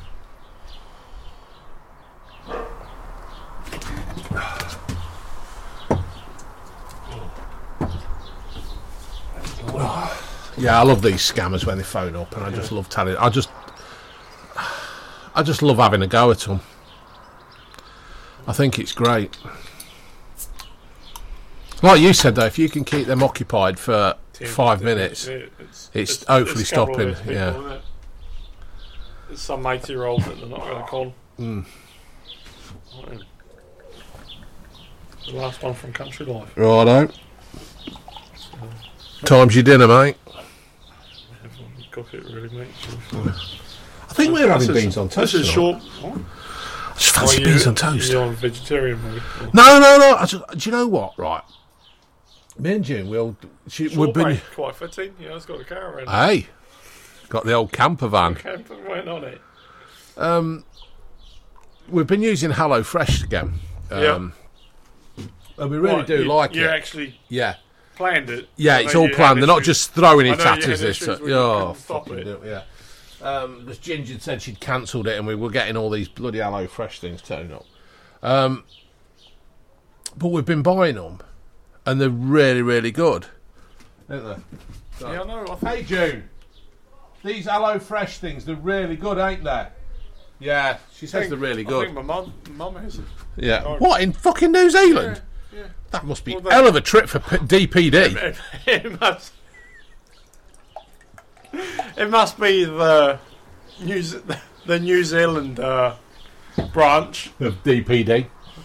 Yeah, I love these scammers when they phone up, and I just love telling. I just love having a go at them. I think it's great. Like you said, though, if you can keep them occupied for 5 minutes, it's hopefully a couple stopping. of people, Yeah. isn't it? It's some 80-year-old that they're not going to call. The last one from Country Life. Righto. Time's your dinner, mate. Cook it really, mate. I think we're having beans on toast. This is tonight. short. What? I just fancy beans on toast. You're on vegetarian, mate. No. Do you know what? Right. Me and June, we've Short been. break, quite fitting. You know, it's got a caravan. Hey, got the old camper van. Camper went on it. We've been using HelloFresh again. And we really Right, do like you it. actually Yeah. planned it. Yeah, I it's know all you planned. had They're not issues. just throwing I it know at you us. had This, issues when you oh, couldn't stop fucking it. do it. Yeah. This Ginger said she'd cancelled it, and we were getting all these bloody HelloFresh things turning up. But we've been buying them, and they're really, really good, aren't they? Yeah, I know. I Hey think June, these HelloFresh things, they're really good, ain't they? Yeah, she says they're really I good. think my mum has it. Yeah. Oh. What, in fucking New Zealand? Yeah. That must be Well, hell of a trip for DPD. It must be the New Zealand branch. Of DPD.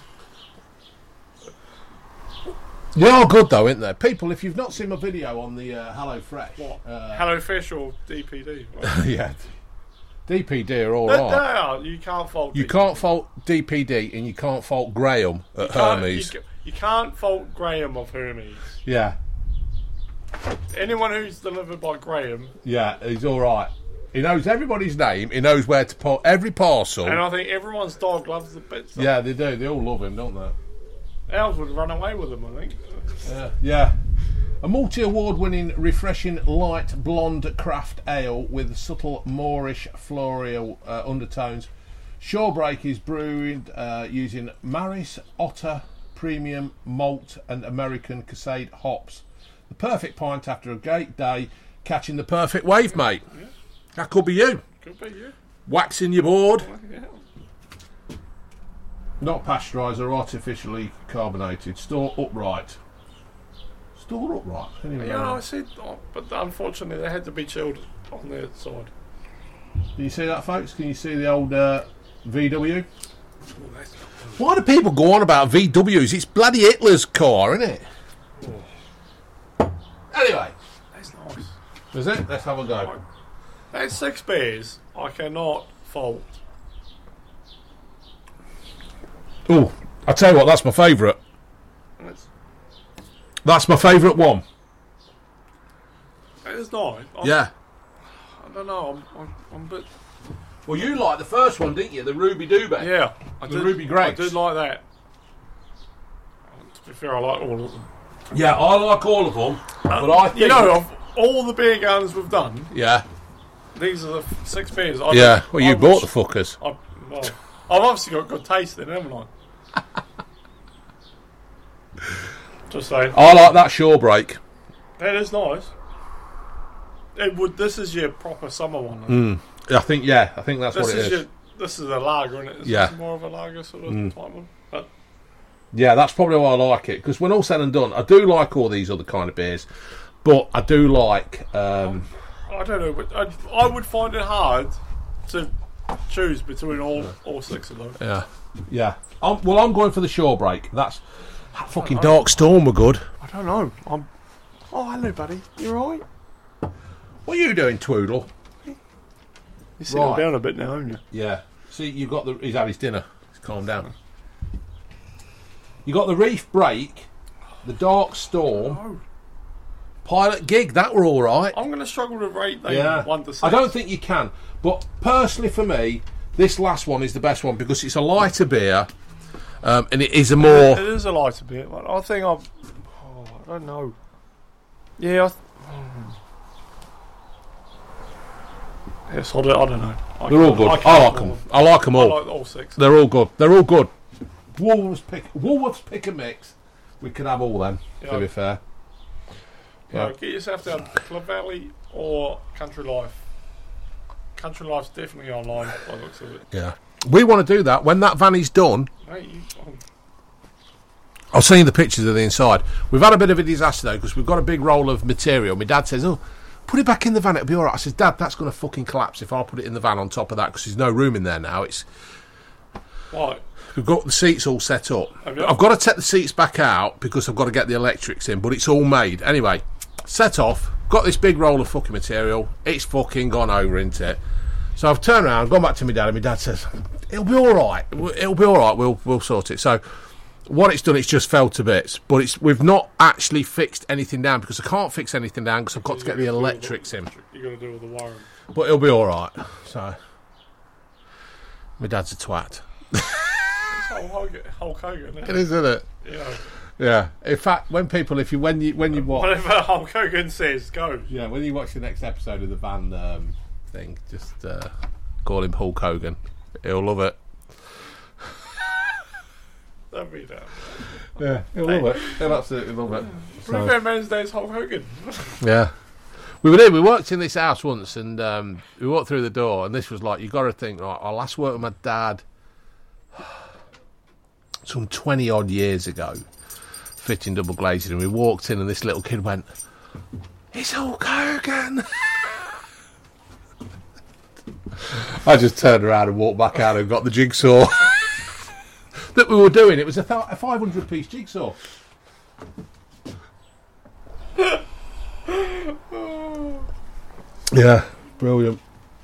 They're all good though, aren't they? People, if you've not seen my video on the HelloFresh, What? Hello Fish or DPD? Right. yeah, DPD are all They right. are. You can't fault. You can't fault DPD and you can't fault Graham at Hermes. You can't fault Graham of Hermes. Yeah, Anyone who's delivered by Graham, yeah, he's all right. He knows everybody's name. He knows where to put every parcel. and I think everyone's dog loves the bits. Yeah, they do. They all love him, don't they? Ours would run away with him, I think. Yeah. A multi-award-winning, refreshing light blonde craft ale with subtle Moorish floral undertones. Shorebreak is brewed using Maris Otter Premium Malt and American Cascade hops. The perfect pint after a great day, catching the perfect wave, mate. Yeah. That could be you. Could be you. Waxing your board. Yeah. Not pasteurised or artificially carbonated. Store upright. Store upright. Anyway, Yeah, I said, but unfortunately they had to be chilled on their side. do you see that, folks? Can you see the old VW? Oh, that's Why do people go on about VWs? It's bloody Hitler's car, isn't it? Anyway, nice. is it? Let's have a go. That's 6 beers. I cannot fault. Oh, I tell you what, that's my favourite. It's, That's my favourite one. it's nice. Yeah. I don't know. I'm a bit. Well, you liked the first one, didn't you? The Ruby Doobie. Yeah, The Ruby Grapes. I did like that. To be fair, I like all of them. Yeah, I like all of them, but I think... You know, of all the beer gardens we've done, Yeah. these are the 6 beers. Yeah, well, you bought the fuckers. I've obviously got good taste in, haven't I? Just saying. I like that Shorebreak. That is nice. This is your proper summer one. I think that's what it is. This is a lager, isn't it? Is Yeah. this more of a lager sort of type one? But Yeah, that's probably why I like it, because when all said and done, I do like all these other kind of beers, but I do like... I don't know, but I would find it hard to choose between all 6 of those. Yeah. I'm going for the Shorebreak. That's That fucking Dark Storm were good. I don't know. Oh, hello, buddy. You all right? What are you doing, Twoodle? You're sitting Right. down a bit now, haven't you? Yeah. See, you got the. He's had his dinner. He's calmed down. You got the Reef Break, the Dark Storm, Oh, Pilot Gig. That were all right. I'm going to struggle to rate them 1 to 6. I don't think you can. But personally, for me, this last one is the best one because it's a lighter beer, and it is a more. It is a lighter bit. Like, I think I don't know. Yeah. Yes, I don't know. They're all good. I like them. I like them I all. like all 6. They're all good. They're all good. Woolworths pick a mix. We could have all them. To Yeah. be fair. Yeah. Get yourself down Club Valley or Country Life. Country Life's definitely online by the looks of it. Yeah. We want to do that when that van is done. Mate, I'll send you the pictures of the inside. We've had a bit of a disaster though because we've got a big roll of material. My dad says, "Oh, put it back in the van. It'll be all right." I says, "Dad, that's going to fucking collapse if I put it in the van on top of that because there's no room in there now." right. We've got the seats all set up. Have you? I've got to take the seats back out because I've got to get the electrics in, but it's all made. Anyway, set off. Got this big roll of fucking material. It's fucking gone over, isn't it? So I've turned around, gone back to my dad, and my dad says, "It'll be all right. It'll be all right. We'll sort it." So what it's done, it's just fell to bits. But we've not actually fixed anything down because I can't fix anything down because I've got to get the electrics in. You got to do all the wiring. But it'll be all right. So my dad's a twat. It's Hulk Hogan. Isn't It it? is, isn't it? You know, Yeah. In fact, when you watch. whatever Hulk Hogan says goes. Yeah, when you watch the next episode of the van thing, just call him Hulk Hogan. He'll love it. That'd be that. Yeah, he'll love it. He'll absolutely love it. Revenge Wednesday's Hulk Hogan. Yeah. We were there, we worked in this house once and we walked through the door and this was like, you got to think, right, I last worked with my dad some 20 odd years ago, fitting double glazing, and we walked in and this little kid went, "It's Hulk Hogan." I just turned around and walked back out and got the jigsaw that we were doing. It was a 500-piece jigsaw. Yeah, brilliant.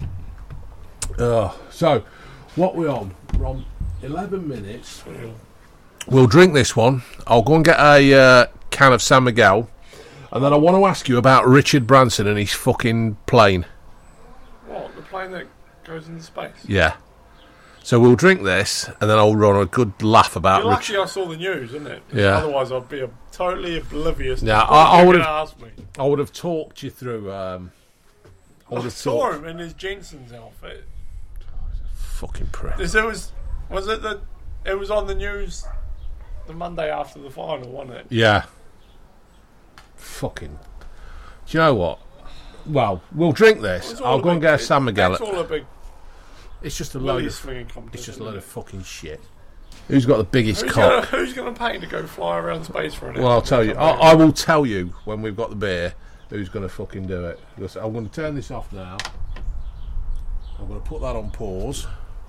So, what we're on? We're on 11 minutes. We'll drink this one. I'll go and get a can of San Miguel. And then I want to ask you about Richard Branson and his fucking plane. What? The plane that goes into space? Yeah. So we'll drink this, and then I'll run a good laugh about You're Richard. lucky I saw the news, isn't it? Yeah. Otherwise, I'd be totally oblivious. Yeah, to I what would've- you're gonna ask me. I would have talked you through. I would I have saw talked. him in his Jensen's outfit. Fucking prick. Was it that it was on the news the Monday after the final, wasn't it? Yeah. Fucking. Do you know what? Well, we'll drink this. It's all I'll go and get a big- San Miguel. It's all a big It's just a load willy of. swinging competition. It's just a load of isn't fucking shit. Who's got the biggest it? cock? Who's gonna pay to go fly around space for an hour? Well, I'll tell you. I will tell you when we've got the beer who's going to fucking do it. Because I'm going to turn this off now. I'm going to put that on pause.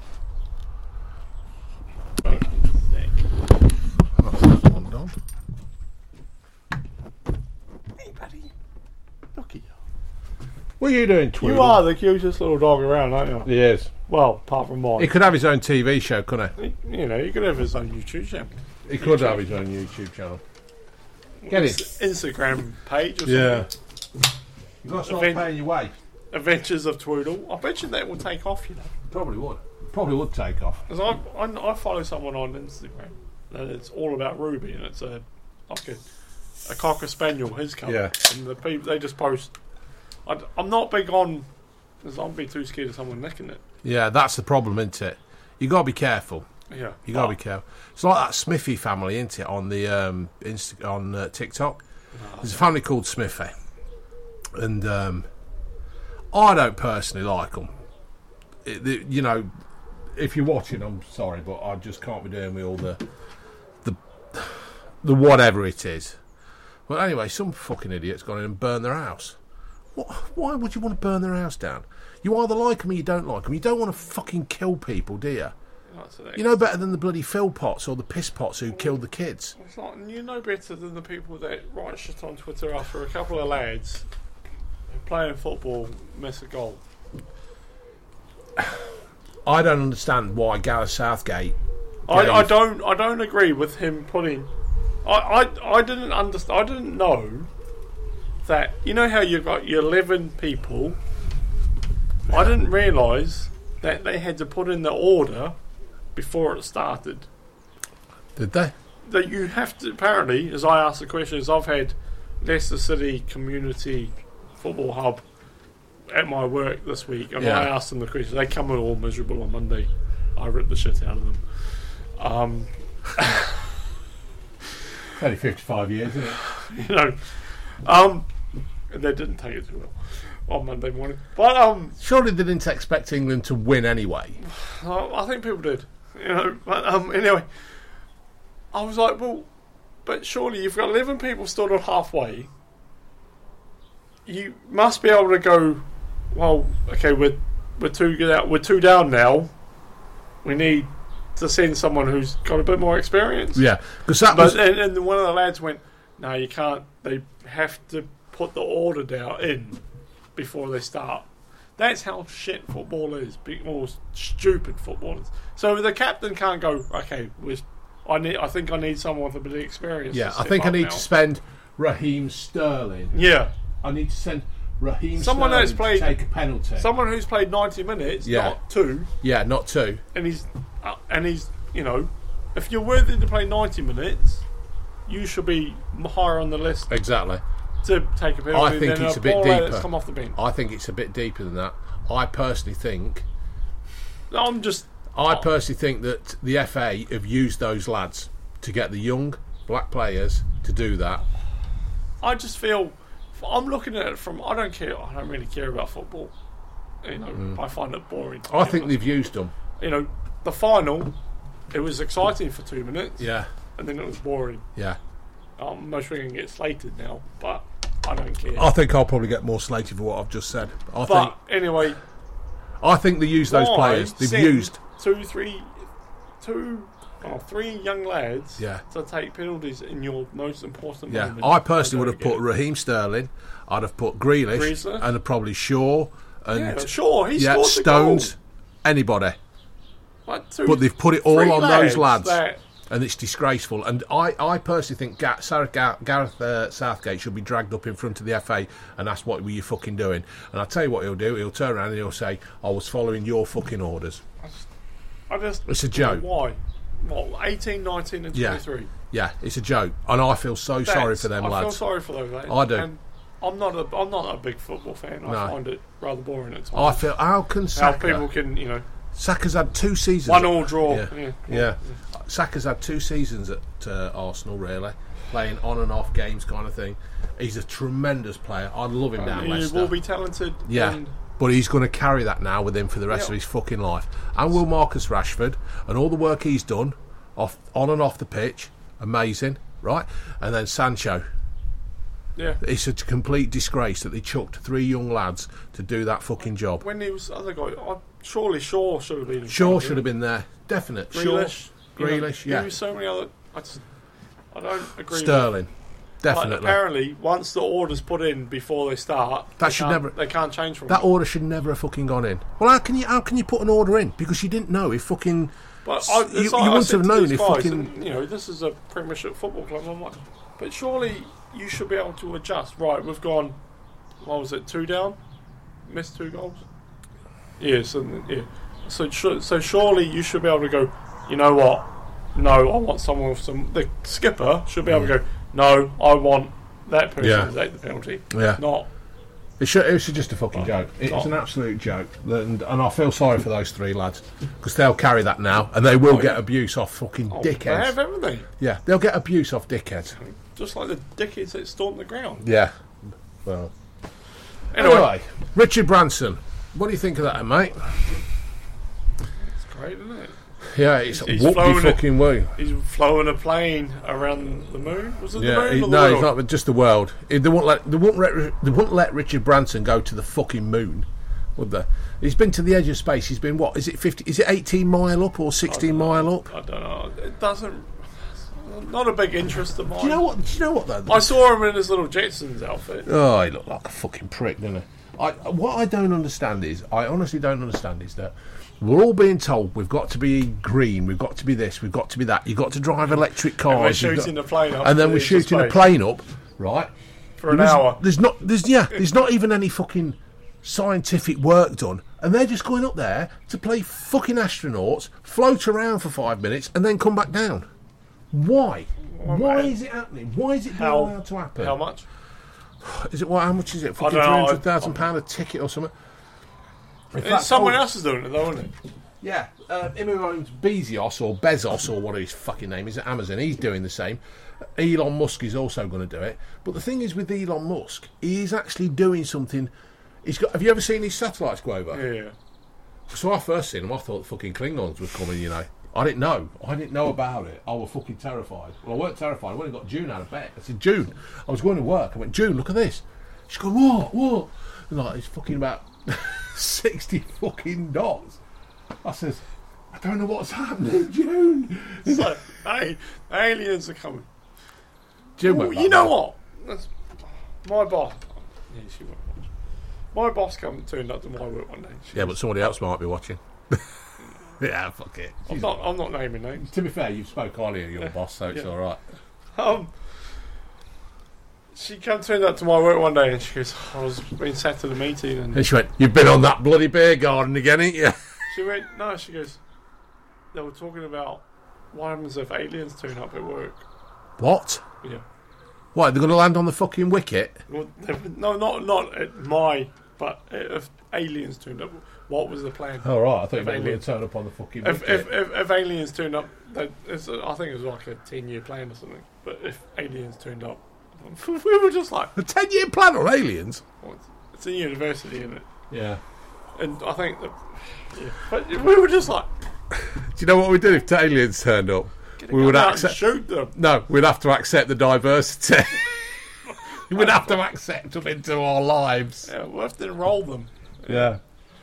That's that one done. Hey, buddy. Look at you. What are you doing, Tweedle? You are the cutest little dog around, aren't you? He is. Well, apart from mine. He could have his own TV show, couldn't he? You know, you could have his own YouTube channel. He could have his own YouTube channel. Get it? Instagram page or Yeah. something. You've got to start Event- paying your way. Adventures of Twoodle. I bet you that will take off, you know. Probably would. Probably would take off. Because I follow someone on Instagram and it's all about Ruby and it's a Cocker Spaniel, his colour. Yeah. And the people, they just post. I'm not big on, because I'd be too scared of someone nicking it. Yeah, that's the problem, isn't it? You got to be careful. Yeah. You got to be careful. It's like that Smithy family, isn't it? On the on TikTok, there's a family called Smithy, and I don't personally like them. You know, if you're watching, I'm sorry, but I just can't be doing with all the whatever it is. But anyway, some fucking idiot's gone in and burned their house. Why would you want to burn their house down? You either like them or you don't like them. You don't want to fucking kill people, do you? That's an You know better than the bloody Philpots or the Pisspots who killed the kids. It's like, you know better than the people that write shit on Twitter after a couple of lads playing football miss a goal. I don't understand why Gareth Southgate. I don't agree with him putting. I didn't understand. I didn't know that. You know how you've got your 11 people. I didn't realise that they had to put in the order before it started. Did they? That you have to, apparently, as I asked the questions, I've had Leicester City Community Football Hub at my work this week, and I asked them the questions. They come in all miserable on Monday. I ripped the shit out of them. Only 55 years, isn't it? You know, and they didn't take it too well on Monday morning. But surely they didn't expect England to win anyway. I think people did. You know, but anyway, I was like, well, but surely you've got 11 people stood on halfway. You must be able to go. Well, okay, we're two down now. We need to send someone who's got a bit more experience. Yeah, because that was. And one of the lads went, "No, you can't. They have to put the order down in before they start." That's how shit football is, or stupid football is. So the captain can't go, "Okay, I think I need someone with a bit of experience." Yeah, I think I need to spend Raheem Sterling. Yeah, I need to send Raheem someone Sterling that's played, to take a penalty. Someone who's played 90 minutes, not 2. Yeah, not 2. And he's, you know, if you're worthy to play 90 minutes, you should be higher on the list. Exactly. To take a penalty. I think it's a bit deeper. Come off the bench. I think it's a bit deeper than that. I personally think. I personally think that the FA have used those lads to get the young black players to do that. I just feel. I'm looking at it from. I don't care. I don't really care about football. You know, I find it boring. I think they've used them. You know, the final, it was exciting for 2 minutes. Yeah. And then it was boring. Yeah. Most we're going to get slated now, but I don't care. I think I'll probably get more slated for what I've just said. Anyway, I think they use those players. They've used 3 young lads to take penalties in your most important moment. I personally would have put Raheem Sterling. I'd have put Grealish and probably Shaw and Shaw. He scored Stones. The goal. Anybody. But they've put it all on those lads. And it's disgraceful. And I personally think Gareth Southgate should be dragged up in front of the FA and asked, what were you fucking doing? And I'll tell you what he'll do. He'll turn around and he'll say, I was following your fucking orders. It's a joke. Why? What, 18, 19 and 23? Yeah, it's a joke. And I feel so sorry for them lads. I feel sorry for those lads. I do. And I'm not a big football fan. I find it rather boring at times. I feel, how can Saka... How people can, you know... Saka's had 2 seasons. 1-1 draw. Yeah. Saka's had 2 seasons at Arsenal, really, playing on and off games, kind of thing. He's a tremendous player. I love him down Leicester. He will be talented. Yeah, but he's going to carry that now with him for the rest of his fucking life. And will Marcus Rashford and all the work he's done on and off the pitch, amazing, right? And then Sancho. Yeah, it's a complete disgrace that they chucked 3 young lads to do that fucking job. When he was other guy, surely Shaw should have been. Shaw should have been there, definite. Grealish, Grealish, There was so many other. I don't agree. Sterling, definitely. But apparently, once the order's put in before they start, they can't change from that. Order should never have fucking gone in. Well, how can you put an order in because you didn't know if fucking. But you wouldn't have known if fucking. And, you know, this is a Premiership football club. I'm like, but surely you should be able to adjust. Right, we've gone. What was it? 2 down, missed 2 goals. Yes, So surely you should be able to go. You know what? No, I want someone with some. The skipper should be able to go. No, I want that person to take the penalty. Yeah, not. It should just a fucking joke. It's an absolute joke, and I feel sorry for those 3 lads because they'll carry that now, and they will get abuse off fucking dickheads. They have everything. Yeah, they'll get abuse off dickheads. Just like the dickheads that stormed the ground. Yeah. Well. Anyway, Richard Branson. What do you think of that, mate? It's great, isn't it? Yeah, he's fucking woo. He's flowing a plane around the moon. Was it the moon or the world? He's not just the world. They wouldn't let Richard Branson go to the fucking moon. Would there? He's been to the edge of space. He's been what? Is it 50? Is it 18 mile up or 16 mile up? I don't know. It doesn't. Not a big interest of mine. Do you know what though? I saw him in his little Jetsons outfit. Oh, he looked like a fucking prick, didn't he? What I don't understand is, I honestly don't understand is that we're all being told we've got to be green, we've got to be this, we've got to be that. You've got to drive electric cars. And we're shooting the plane up. And then we're shooting a plane up, right? For an hour. There's not even any fucking scientific work done. And they're just going up there to play fucking astronauts, float around for 5 minutes, and then come back down. Why? Why is it happening? Why is it being allowed to happen? How much? Is it what? How much is it? Fucking £300,000 a ticket or something? Someone else is doing it, though, isn't it? Yeah, him who owns Bezos or Bezos or what his fucking name is at Amazon, he's doing the same. Elon Musk is also going to do it. But the thing is with Elon Musk, he's actually doing something. Have you ever seen his satellites go over? Yeah. So I first seen them, I thought the fucking Klingons were coming, you know. I didn't know about it. I was fucking terrified. Well, I weren't terrified. I went and got June out of bed. I said, June, I was going to work. I went, June, look at this. She's going, what? And like, it's fucking about 60 fucking dots. I says, I don't know what's happening, June. It's like, hey, aliens are coming. June went you know what? That's my boss. Yeah, she won't watch. My boss turned up to my work one day. Yeah, but somebody else might be watching. Yeah, fuck it. I'm not naming names. To be fair, you spoke highly of your boss, so it's all right. She turned up to my work one day and she goes, I was being sat to the meeting and she went, you've been on that bloody beer garden again, ain't you? She went, no, she goes, they were talking about what happens if aliens turn up at work. What? Yeah. What, they're going to land on the fucking wicket? Well, no, not at my, but if aliens turned up, what was the plan? Oh, right, I thought you were going to turn up on the fucking wicket. If aliens turned up, I think it was like a 10-year plan or something, but if aliens turned up, we were just like... A 10-year plan on aliens? Well, it's a university, isn't it? Yeah. And I think that... Yeah. But we were just like... Do you know what we did if aliens turned up? We would shoot them. No, we'd have to accept the diversity. We'd have to accept them into our lives. Yeah, we'll have to enroll them. Yeah.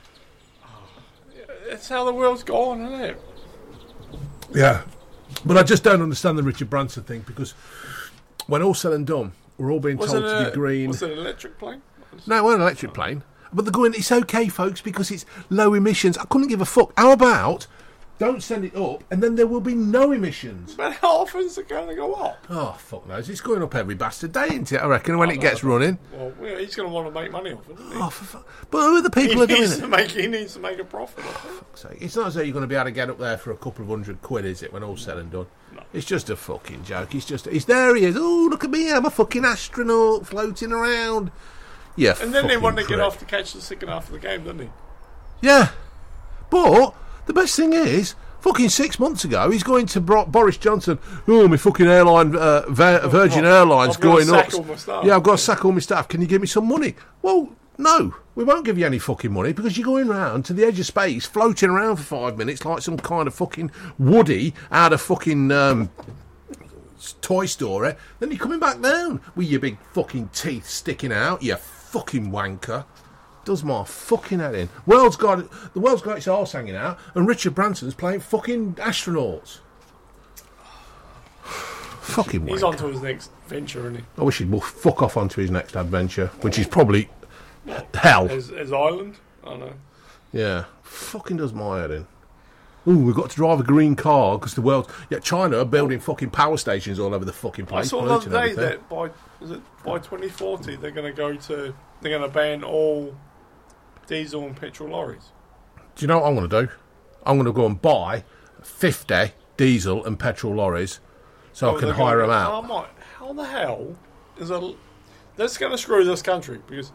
It's how the world's gone, isn't it? Yeah. But I just don't understand the Richard Branson thing, because when all's said and done, we're all being told to be green. Was it an electric plane? No, it wasn't an electric plane. But they're going, it's okay, folks, because it's low emissions. I couldn't give a fuck. How about don't send it up, and then there will be no emissions? But how often is it going to go up? Oh, fuck knows. It's going up every bastard day, isn't it, I reckon, when it gets running. Well, he's going to want to make money off it, isn't he? Oh, for fuck. But who are the people who are doing it? He needs to make a profit off it. Fuck's sake. It's not as though you're going to be able to get up there for a couple of £100, is it, when all's said and done? No. It's just a fucking joke. He's there he is. Oh, look at me, I'm a fucking astronaut floating around. Yeah, and then they want to get off to catch the second half of the game, don't they? Yeah. But the best thing is, fucking 6 months ago, he's going to Boris Johnson. Oh, my fucking airline, Virgin Airlines going up. Yeah, I've got to sack all my staff. Can you give me some money? Well, no, we won't give you any fucking money, because you're going round to the edge of space, floating around for 5 minutes like some kind of fucking Woody out of fucking Toy Story. Then you're coming back down with your big fucking teeth sticking out. You fucking wanker. Does my fucking head in. The world's got its arse hanging out, and Richard Branson's playing fucking astronauts. Fucking wanker. He's on to his next venture, isn't he? I wish he'd fuck off onto his next adventure, which is probably hell. As Ireland? I know. Yeah. Fucking does my head in. Ooh, we've got to drive a green car because the world... Yeah, China are building fucking power stations all over the fucking place. I saw the other day that by 2040 they're going to ban all diesel and petrol lorries. Do you know what I'm going to do? I'm going to go and buy 50 diesel and petrol lorries so I can hire them out. I'm like, how the hell is that's going to screw this country? Because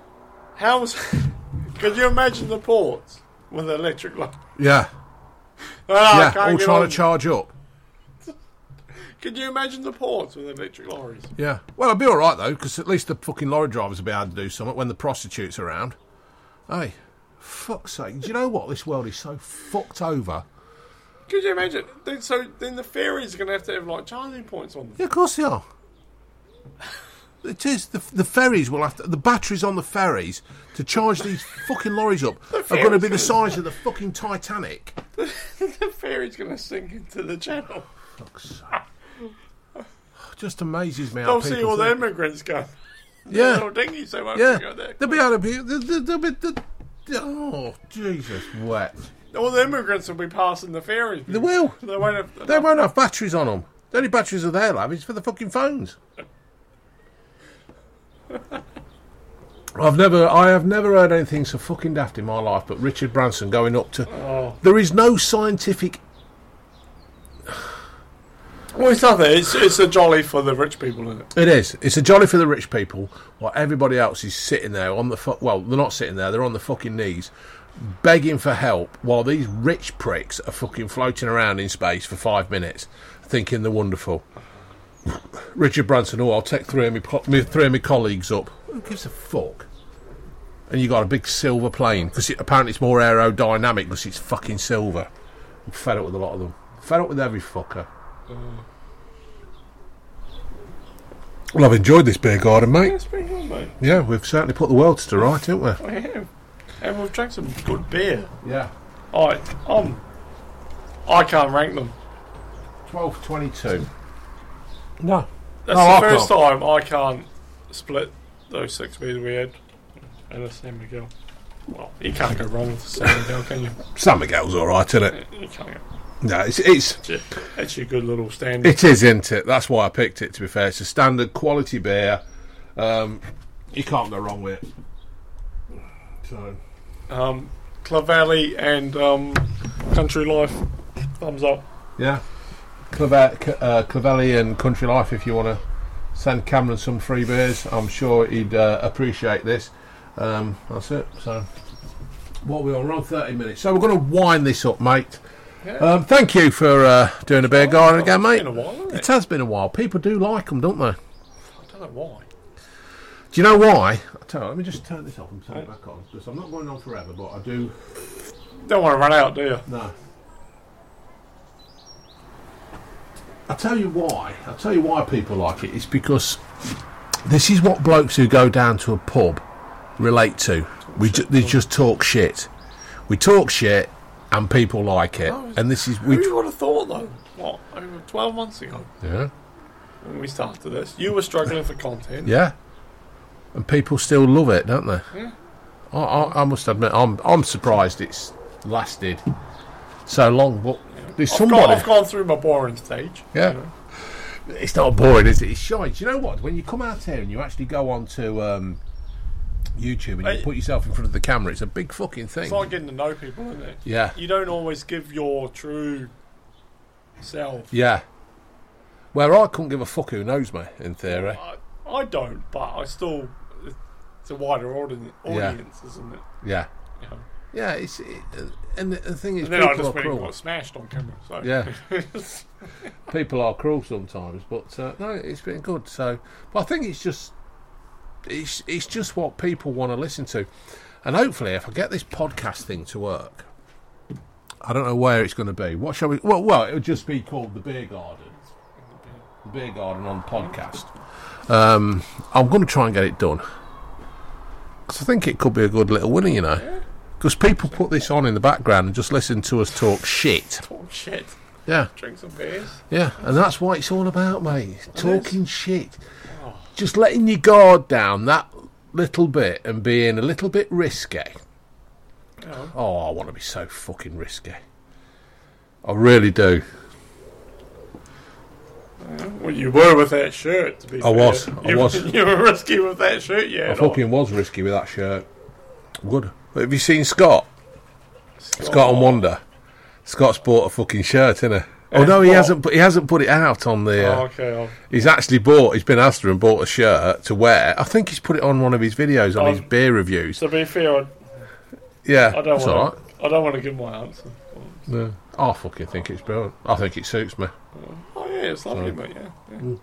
could you imagine the ports with the electric lorries? Yeah. Yeah, all trying to charge up. Could you imagine the ports with electric lorries? Yeah. Well, I'll be all right, though, because at least the fucking lorry drivers will be able to do something when the prostitutes are around. Hey, fuck's sake. Do you know what? This world is so fucked over. Could you imagine? So then the ferries are going to have like charging points on them. Yeah, of course they are. It is. The ferries will have to, the batteries on the ferries to charge these fucking lorries up are going to be the size of the fucking Titanic. The ferry's going to sink into the channel. Fuck's sake. Just amazes me how They'll people see all the think. immigrants go. Yeah. Little dinghies, they won't Yeah. go there. They'll be able to be... Oh, Jesus, wet. All the immigrants will be passing the ferries. They will. They won't have... They won't have batteries on them. The only batteries are there, love, is for the fucking phones. I have never heard anything so fucking daft in my life, but Richard Branson going up to... Oh. There is no scientific... Well, it's nothing. It's a jolly for the rich people, isn't it? It is. It's a jolly for the rich people, while everybody else is sitting there on the... Well, they're not sitting there, they're on the fucking knees, begging for help, while these rich pricks are fucking floating around in space for 5 minutes, thinking they're wonderful. Richard Branson, I'll take three of my colleagues up. Who gives a fuck? And you got a big silver plane, because apparently it's more aerodynamic because it's fucking silver. I'm fed up with a lot of them. Fed up with every fucker. Well, I've enjoyed this beer garden, mate. Yeah, it's pretty good, mate. Yeah, we've certainly put the world to right, haven't we? We have. And we've drank some good beer. Yeah. I can't rank them. 12.22. No. That's No, I the first can't. time I can't split those 6 beers we had and a San Miguel. Well, you can't go wrong with a San Miguel, can you? San Miguel's alright, isn't it? You can't go. No, it's That's your good little standard. it is, isn't it? That's why I picked it, to be fair. It's a standard quality beer. You can't go wrong with it. So Clavelli and Country Life, thumbs up. yeah. Clavelli and Country Life, if you want to send Cameron some free beers, I'm sure he'd appreciate this. That's it. So, what we're on 30 minutes. So we're going to wind this up, mate. Yeah. Thank you for doing a beer garden again, mate. It's been a while, hasn't It it? has been a while. People do like them, don't they? I don't know why. Do you know why? I'll tell you, let me just turn this off and turn it back on, because I'm not going on forever, but I do. Don't want to run out, do you? No. I'll tell you why. I'll tell you why people like it. It's because this is what blokes who go down to a pub relate to. They just talk shit. We talk shit, and people like it. Oh, And this is Who would have thought, though? What, over 12 months ago, yeah, when we started this, you were struggling for content. yeah. And people still love it, don't they? Yeah. I must admit, I'm surprised it's lasted so long. But there's somebody. I've gone through my boring stage. Yeah. You know. It's not boring, is it? It's shy. Do you know what? When you come out here and you actually go on to YouTube and you Hey. put yourself in front of the camera, it's a big fucking thing. It's like getting to know people, isn't it? Yeah, You don't always give your true self. yeah. Where I couldn't give a fuck who knows me, in theory. I don't, but I still. It's a wider audience, isn't it? Yeah, You know. yeah. And the thing is, And then I people just are went and cruel. got smashed on camera. So. Yeah. People are cruel sometimes, but no, it's been good. So, but I think it's just what people want to listen to, and hopefully, if I get this podcast thing to work, I don't know where it's going to be. What shall we? Well, it'll just be called the Beer Garden. The Beer Garden on podcast. I'm going to try and get it done because I think it could be a good little winner, you know. Because people put this on in the background and just listen to us talk shit. Talk shit. Yeah. Drink some beers. Yeah, and that's what it's all about, mate. Talking shit. Oh. Just letting your guard down that little bit and being a little bit risky. You know. Oh, I want to be so fucking risky. I really do. Well, you were with that shirt, to be fair. I was. You were risky with that shirt, yeah. I fucking was risky with that shirt. Good. Have you seen Scott? Scott and Wonder. Scott's bought a fucking shirt, innit? Oh no, he hasn't. He hasn't put it out on the. Oh, okay. He's actually bought. He's been Asda and bought a shirt to wear. I think he's put it on one of his videos on his beer reviews. To be fair, Yeah, I don't that's all right. want. I don't want to give my answer. Yeah. I fucking think it's brilliant. I think it suits me. Oh yeah, it's lovely, mate. Yeah.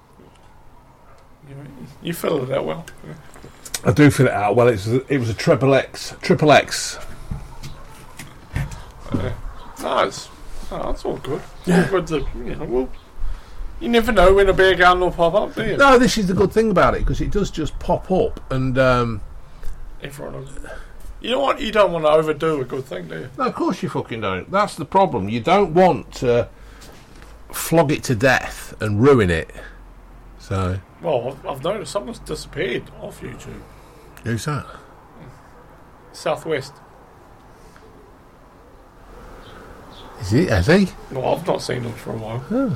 You filled it out well. Yeah. I do fill it out. Well, it was a triple X. Nice. Oh, that's all good. Yeah. All good to, You never know when a beer garden will pop up, do you? No, this is the good thing about it, because it does just pop up, and Everyone will... You know what? You don't want to overdo a good thing, do you? no, of course you fucking don't. That's the problem. You don't want to flog it to death and ruin it. So, Well, I've noticed someone's disappeared off YouTube. who's that? Southwest. Is he? Has he? Well, I've not seen him for a while. Oh.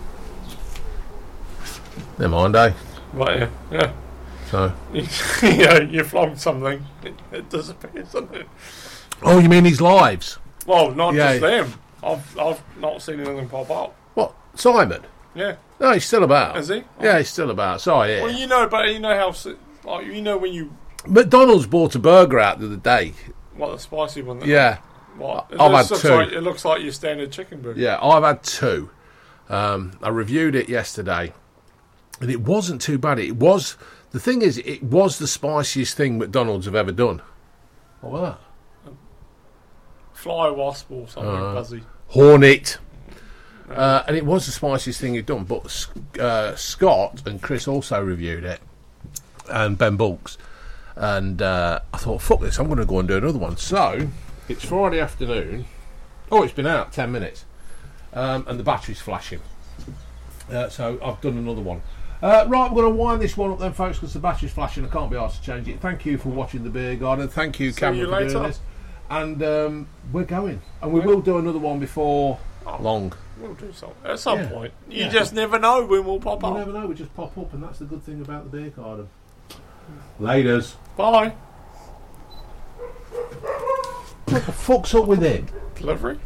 Never mind, eh? But yeah. So. You flogged something, it disappears, doesn't it? Oh, you mean his lives? Well, not Yeah. just them. I've not seen anything pop up. What? Simon? Yeah. No, he's still about. Is he? Yeah, he's still about. Sorry, yeah. Well, you know, but you know how, like, you know when you, McDonald's bought a burger out the other day. what, the spicy one? Yeah. What? I've had looks two. it looks like your standard chicken burger. Yeah, I've had two. I reviewed it yesterday, and it wasn't too bad. It was... The thing is, it was the spiciest thing McDonald's have ever done. What was that? Fly wasp or something buzzy. Hornet. And it was the spiciest thing he'd done. But Scott and Chris also reviewed it, and Ben Bulks. And I thought, fuck this, I'm going to go and do another one. So, it's Friday afternoon. Oh, it's been out 10 minutes. And the battery's flashing. So, I've done another one. Right, we're going to wind this one up then, folks, because the battery's flashing. I can't be asked to change it. Thank you for watching the Beer Garden. Thank you, Cameron, for doing this. And we're going. And we will do another one before long. We'll do something at some Yeah. point. You just never know when we'll pop You up. never know, we just pop up, and that's the good thing about the Beer Garden. Laters. Bye. What the fuck's up with him? Delivery.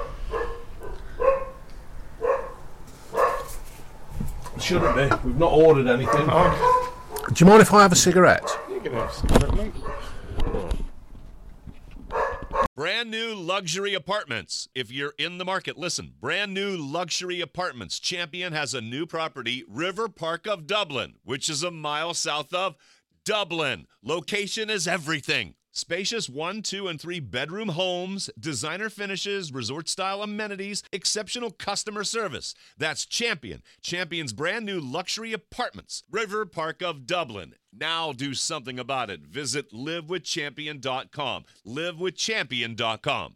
Shouldn't be. We've not ordered anything. Oh, Do you mind if I have a cigarette? you can have some, mate. Brand new luxury apartments. If you're in the market, listen. Brand new luxury apartments. Champion has a new property, River Park of Dublin, which is a mile south of Dublin. Location is everything. Spacious 1, 2, and 3 bedroom homes, designer finishes, resort-style amenities, exceptional customer service. That's Champion. Champion's brand new luxury apartments, River Park of Dublin. Now do something about it. Visit livewithchampion.com. livewithchampion.com.